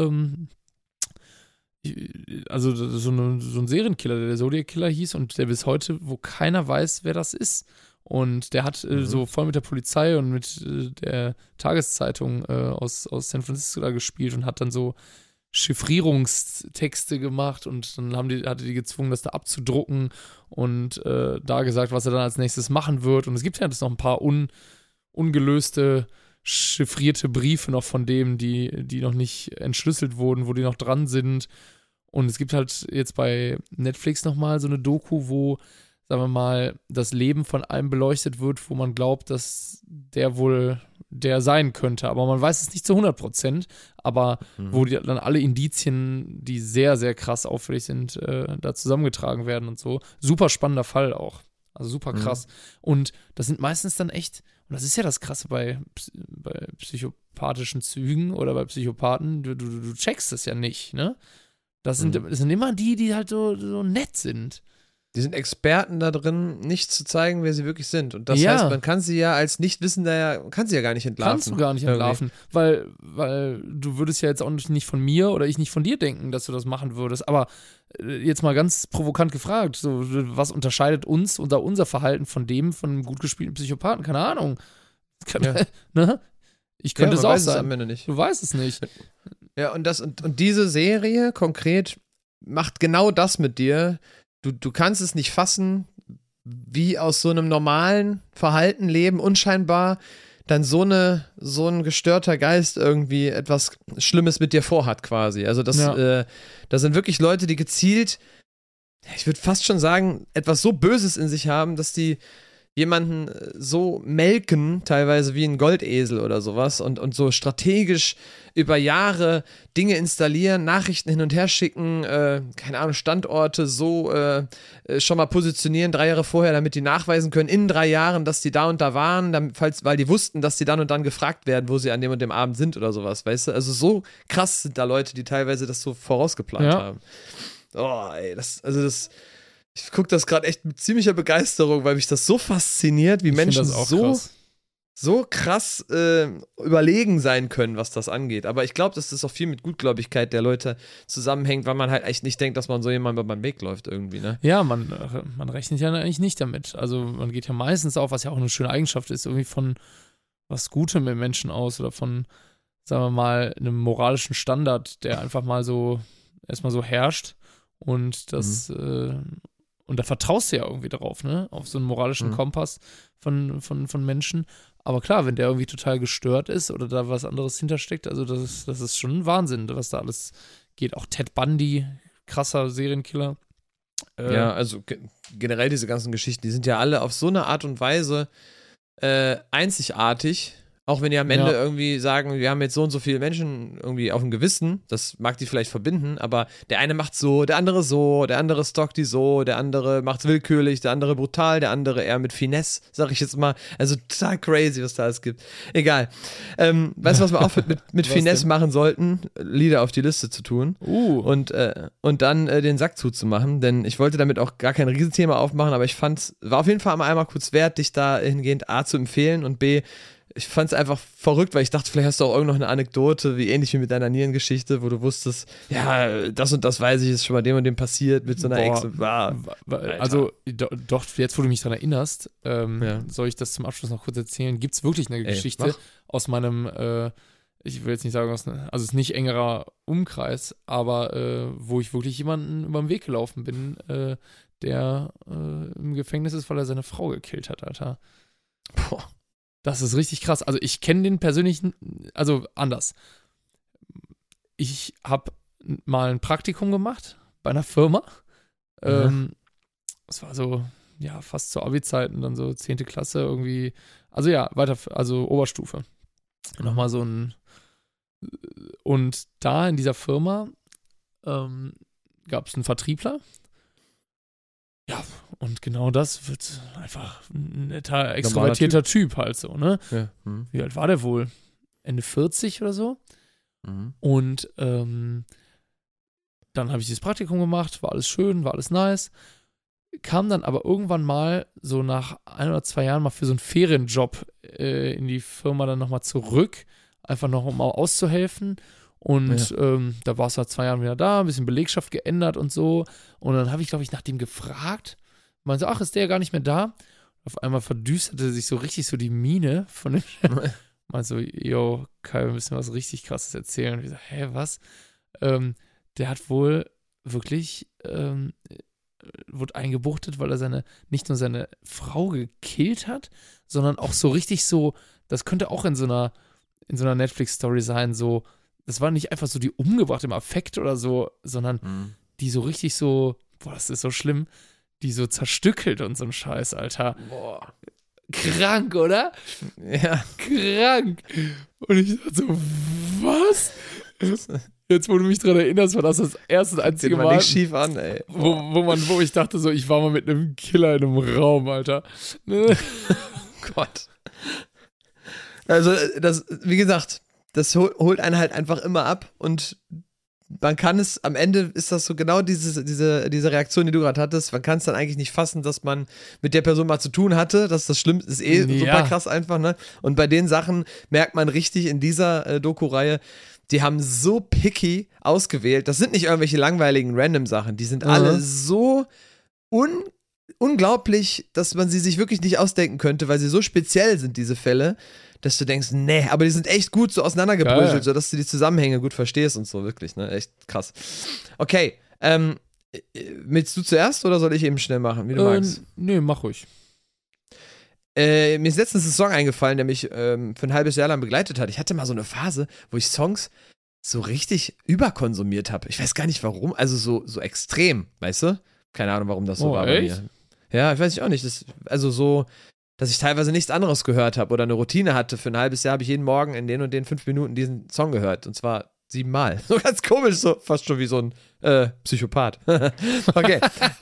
also so ein Serienkiller, der Zodiac Killer hieß und der bis heute, wo keiner weiß, wer das ist. Und der hat so voll mit der Polizei und mit der Tageszeitung aus San Francisco da gespielt und hat dann so Chiffrierungstexte gemacht und dann hatte die gezwungen, das da abzudrucken und da gesagt, was er dann als nächstes machen wird. Und es gibt ja jetzt noch ein paar ungelöste, chiffrierte Briefe noch von dem, die noch nicht entschlüsselt wurden, wo die noch dran sind. Und es gibt halt jetzt bei Netflix nochmal so eine Doku, wo, sagen wir mal, das Leben von einem beleuchtet wird, wo man glaubt, dass der wohl der sein könnte. Aber man weiß es nicht zu 100%. Aber wo dann alle Indizien, die sehr, sehr krass auffällig sind, da zusammengetragen werden und so. Super spannender Fall auch. Also super krass. Und das sind meistens dann echt, und das ist ja das Krasse bei psychopathischen Zügen oder bei Psychopathen, du checkst das ja nicht, ne? Das sind immer die halt so nett sind. Die sind Experten da drin, nicht zu zeigen, wer sie wirklich sind. Und das heißt, man kann sie ja als Nichtwissender, kann sie ja gar nicht entlarven. Kannst du gar nicht entlarven, weil du würdest ja jetzt auch nicht von mir oder ich nicht von dir denken, dass du das machen würdest. Aber jetzt mal ganz provokant gefragt, so, was unterscheidet uns oder unser Verhalten von einem gut gespielten Psychopathen? Keine Ahnung. Ne? Ich könnte es auch sein. Am Ende nicht. Du weißt es nicht. Ja, und diese Serie konkret macht genau das mit dir. Du kannst es nicht fassen, wie aus so einem normalen Verhalten, Leben, unscheinbar, dann so ein gestörter Geist irgendwie etwas Schlimmes mit dir vorhat quasi. Also das sind wirklich Leute, die gezielt, ich würde fast schon sagen, etwas so Böses in sich haben, dass die jemanden so melken, teilweise wie ein Goldesel oder sowas und so strategisch über Jahre Dinge installieren, Nachrichten hin und her schicken, keine Ahnung, Standorte so schon mal positionieren 3 Jahre vorher, damit die nachweisen können, in 3 Jahren, dass die da und da waren, weil die wussten, dass die dann und dann gefragt werden, wo sie an dem und dem Abend sind oder sowas, weißt du? Also so krass sind da Leute, die teilweise das so vorausgeplant haben. Oh, ey, ich gucke das gerade echt mit ziemlicher Begeisterung, weil mich das so fasziniert, wie Menschen so krass überlegen sein können, was das angeht. Aber ich glaube, dass das auch viel mit Gutgläubigkeit der Leute zusammenhängt, weil man halt echt nicht denkt, dass man so jemandem über den Weg läuft irgendwie, ne? Ja, man rechnet ja eigentlich nicht damit. Also man geht ja meistens auch, was ja auch eine schöne Eigenschaft ist, irgendwie von was Gutem im Menschen aus oder von, sagen wir mal, einem moralischen Standard, der einfach mal so erstmal so herrscht und das und da vertraust du ja irgendwie drauf, ne? Auf so einen moralischen Kompass von Menschen. Aber klar, wenn der irgendwie total gestört ist oder da was anderes hintersteckt, also das ist schon ein Wahnsinn, was da alles geht. Auch Ted Bundy, krasser Serienkiller. Ja, also generell diese ganzen Geschichten, die sind ja alle auf so eine Art und Weise einzigartig. Auch wenn die am Ende irgendwie sagen, wir haben jetzt so und so viele Menschen irgendwie auf dem Gewissen, das mag die vielleicht verbinden, aber der eine macht so, der andere stockt die so, der andere macht's willkürlich, der andere brutal, der andere eher mit Finesse, sag ich jetzt mal. Also total crazy, was da alles gibt. Egal. Weißt du, was wir auch mit Finesse machen sollten? Lieder auf die Liste zu tun und dann den Sack zuzumachen, denn ich wollte damit auch gar kein Riesenthema aufmachen, aber ich war auf jeden Fall einmal kurz wert, dich dahingehend A zu empfehlen und B, ich fand es einfach verrückt, weil ich dachte, vielleicht hast du auch irgend noch eine Anekdote, wie ähnlich wie mit deiner Nierengeschichte, wo du wusstest, ja, das und das weiß ich, ist schon mal dem und dem passiert mit so einer Ex. Also, doch, jetzt wo du mich daran erinnerst, soll ich das zum Abschluss noch kurz erzählen? Gibt es wirklich eine Geschichte aus meinem, ich will jetzt nicht sagen, also es ist nicht engerer Umkreis, aber wo ich wirklich jemanden über den Weg gelaufen bin, der im Gefängnis ist, weil er seine Frau gekillt hat, Alter. Boah. Das ist richtig krass. Also ich kenne den persönlichen, also anders. Ich habe mal ein Praktikum gemacht bei einer Firma. Es war so, ja, fast zur Abi-Zeiten, dann so 10. Klasse irgendwie. Also ja, also Oberstufe. Nochmal so ein, und da in dieser Firma gab es einen Vertriebler. Ja, und genau das wird einfach ein netter, extrovertierter Typ halt so, ne? Ja. Wie alt war der wohl? Ende 40 oder so? Und dann habe ich dieses Praktikum gemacht, war alles schön, war alles nice. Kam dann aber irgendwann mal so nach 1 oder 2 Jahren mal für so einen Ferienjob in die Firma dann nochmal zurück, einfach noch um mal auszuhelfen. Und da war es nach 2 Jahren wieder da, ein bisschen Belegschaft geändert und so. Und dann habe ich, glaube ich, nach dem gefragt. Man so, ach, ist der gar nicht mehr da? Auf einmal verdüsterte sich so richtig so die Miene von dem Chef. Man so, yo, Kai, wir müssen was richtig Krasses erzählen. Und ich so, hä, was? Der hat wohl wirklich, wurde eingebuchtet, weil er nicht nur seine Frau gekillt hat, sondern auch so richtig so, das könnte auch in so einer Netflix-Story sein, so, das war nicht einfach so die umgebracht im Affekt oder so, sondern die so richtig so, boah, das ist so schlimm, die so zerstückelt und so ein Scheiß, Alter. Boah. Krank, oder? Ja. Krank. Und ich dachte so, was? Jetzt, wo du mich dran erinnerst, war das erste und einzige Mal Mal, nicht schief an, ey. wo ich dachte so, ich war mal mit einem Killer in einem Raum, Alter. Gott. Also, das, wie gesagt, das holt einen halt einfach immer ab und man kann es, am Ende ist das so genau diese Reaktion, die du gerade hattest, man kann es dann eigentlich nicht fassen, dass man mit der Person mal zu tun hatte, das ist das Schlimmste, ist super krass einfach, ne? Und bei den Sachen merkt man richtig in dieser Doku-Reihe, die haben so picky ausgewählt, das sind nicht irgendwelche langweiligen Random-Sachen, die sind alle so unglaublich, dass man sie sich wirklich nicht ausdenken könnte, weil sie so speziell sind, diese Fälle, dass du denkst, nee, aber die sind echt gut so auseinandergebröselt, sodass du die Zusammenhänge gut verstehst und so, wirklich, ne, echt krass. Okay, willst du zuerst oder soll ich eben schnell machen, wie du magst? Nee, mach ruhig. Mir ist letztens ein Song eingefallen, der mich für ein halbes Jahr lang begleitet hat. Ich hatte mal so eine Phase, wo ich Songs so richtig überkonsumiert habe. Ich weiß gar nicht warum, also so extrem, weißt du? Keine Ahnung, warum das so war bei mir. Ja, ich weiß auch nicht, also so, dass ich teilweise nichts anderes gehört habe oder eine Routine hatte. Für ein halbes Jahr habe ich jeden Morgen in den und den 5 Minuten diesen Song gehört. Und zwar 7 Mal. So ganz komisch, so fast schon wie so ein Psychopath. Okay.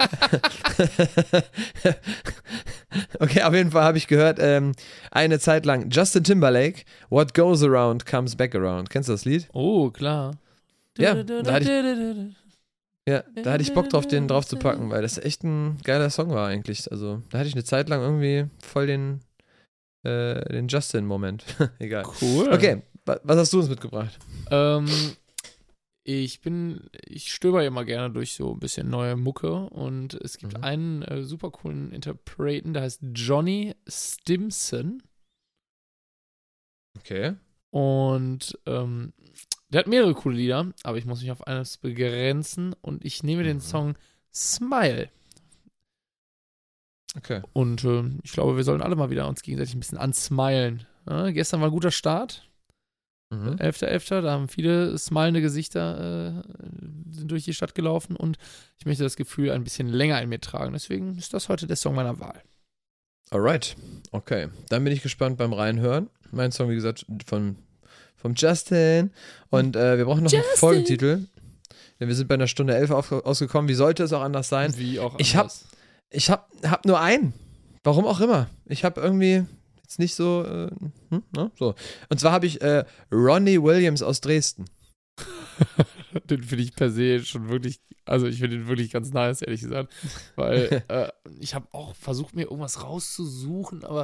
Okay, auf jeden Fall habe ich gehört, eine Zeit lang Justin Timberlake, What Goes Around Comes Back Around. Kennst du das Lied? Oh, klar. Ja, da hatte ich Bock drauf, den drauf zu packen, weil das echt ein geiler Song war eigentlich. Also, da hatte ich eine Zeit lang irgendwie voll den Justin-Moment. Egal. Cool. Okay, was hast du uns mitgebracht? Ich stöber immer gerne durch so ein bisschen neue Mucke und es gibt einen super coolen Interpreten, der heißt Johnny Stimson. Okay. Und der hat mehrere coole Lieder, aber ich muss mich auf eines begrenzen und ich nehme den Song Smile. Okay. Und ich glaube, wir sollen alle mal wieder uns gegenseitig ein bisschen ansmilen. Gestern war ein guter Start. 11.11., da haben viele smilende Gesichter sind durch die Stadt gelaufen und ich möchte das Gefühl ein bisschen länger in mir tragen. Deswegen ist das heute der Song meiner Wahl. Alright, okay. Dann bin ich gespannt beim Reinhören. Mein Song, wie gesagt, vom Justin. Und wir brauchen noch einen Folgentitel. Denn wir sind bei einer Stunde 11 ausgekommen. Wie sollte es auch anders sein? Wie auch anders. Ich hab nur einen. Warum auch immer. Ich habe irgendwie jetzt nicht so, ne? So. Und zwar habe ich Ronnie Williams aus Dresden. Den finde ich per se schon wirklich, also ich finde den wirklich ganz nice, ehrlich gesagt. Weil ich habe auch versucht, mir irgendwas rauszusuchen, aber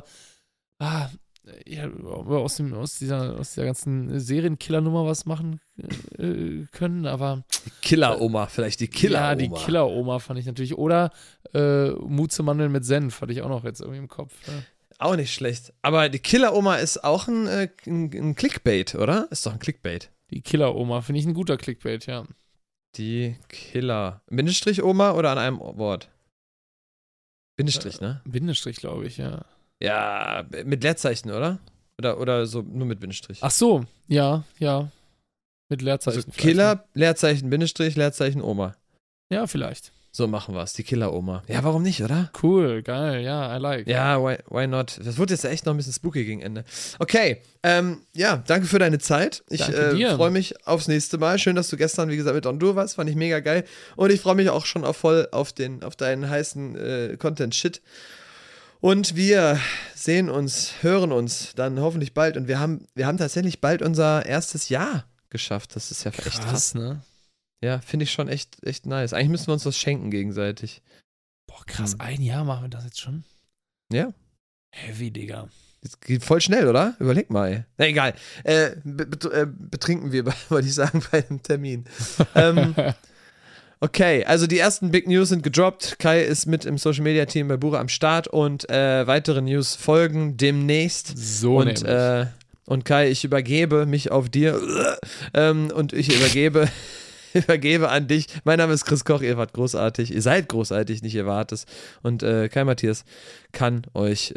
aus dieser ganzen Serienkiller-Nummer was machen können, aber die Killer-Oma, vielleicht die Killer-Oma. Ja, die Killer-Oma fand ich natürlich. Oder Mutze-Mandeln mit Senf hatte ich auch noch jetzt irgendwie im Kopf. Ne? Auch nicht schlecht. Aber die Killer-Oma ist auch ein Clickbait, oder? Ist doch ein Clickbait. Die Killer-Oma finde ich ein guter Clickbait, ja. Die Killer. Bindestrich-Oma oder an einem Wort? Bindestrich, ne? Bindestrich, glaube ich, ja. Ja, mit Leerzeichen, oder? Oder so nur mit Bindestrich. Ach so, ja. Mit Leerzeichen. Also Killer, Leerzeichen, Bindestrich, Leerzeichen, Oma. Ja, vielleicht. So machen wir es, die Killer-Oma. Ja, warum nicht, oder? Cool, geil, ja, I like. Ja, why not? Das wird jetzt echt noch ein bisschen spooky gegen Ende. Okay, ja, danke für deine Zeit. Ich freue mich aufs nächste Mal. Schön, dass du gestern, wie gesagt, mit On Dur warst. Fand ich mega geil. Und ich freue mich auch schon voll auf deinen heißen Content-Shit. Und wir sehen uns, hören uns dann hoffentlich bald. Und wir haben tatsächlich bald unser erstes Jahr geschafft. Das ist ja echt krass, ne? Ja, finde ich schon echt nice. Eigentlich müssen wir uns was schenken gegenseitig. Boah, krass, 1 Jahr machen wir das jetzt schon? Ja. Heavy, Digga. Das geht voll schnell, oder? Überleg mal, ey. Na egal. Betrinken wir, wollte ich sagen, bei einem Termin. Okay, also die ersten Big News sind gedroppt. Kai ist mit im Social Media Team bei Bure am Start und weitere News folgen demnächst. So und, und Kai, ich übergebe mich auf dir und ich übergebe an dich. Mein Name ist Chris Koch, ihr wart großartig. Ihr seid großartig, nicht ihr wart es. Und Kai Matthias kann euch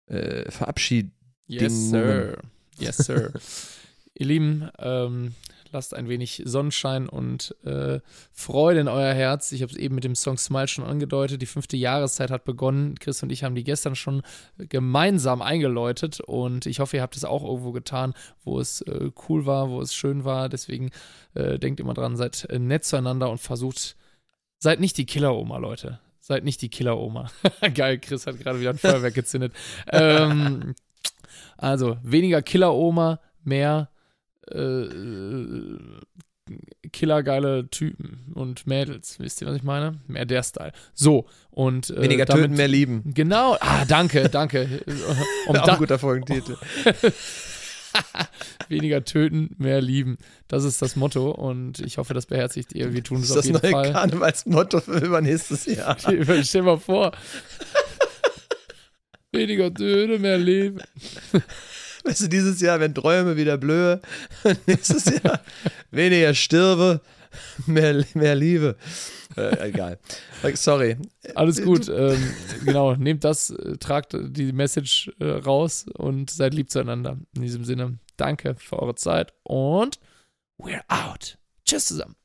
verabschieden. Yes, sir. Yes, sir. Ihr Lieben, lasst ein wenig Sonnenschein und Freude in euer Herz. Ich habe es eben mit dem Song Smile schon angedeutet. Die 5. Jahreszeit hat begonnen. Chris und ich haben die gestern schon gemeinsam eingeläutet und ich hoffe, ihr habt es auch irgendwo getan, wo es cool war, wo es schön war. Deswegen denkt immer dran, seid nett zueinander und seid nicht die Killer-Oma, Leute. Seid nicht die Killer-Oma. Geil, Chris hat gerade wieder ein Feuerwerk gezündet. Also, weniger Killer-Oma, mehr killergeile Typen und Mädels. Wisst ihr, was ich meine? Mehr der Style. So, und weniger damit, töten, mehr lieben. Genau. Danke. Auch ein guter Folgentitel. Weniger töten, mehr lieben. Das ist das Motto und ich hoffe, das beherzigt ihr. Wir tun es auf jeden Fall. Das ist das neue Karnevalsmotto für übernächstes Jahr. Stell dir mal vor. Weniger töten, mehr leben. Weißt du, dieses Jahr, wenn Träume wieder blöhe, nächstes Jahr weniger stirbe, mehr Liebe. Egal. Sorry. Alles gut. Genau, nehmt das, tragt die Message raus und seid lieb zueinander. In diesem Sinne, danke für eure Zeit und we're out. Tschüss zusammen.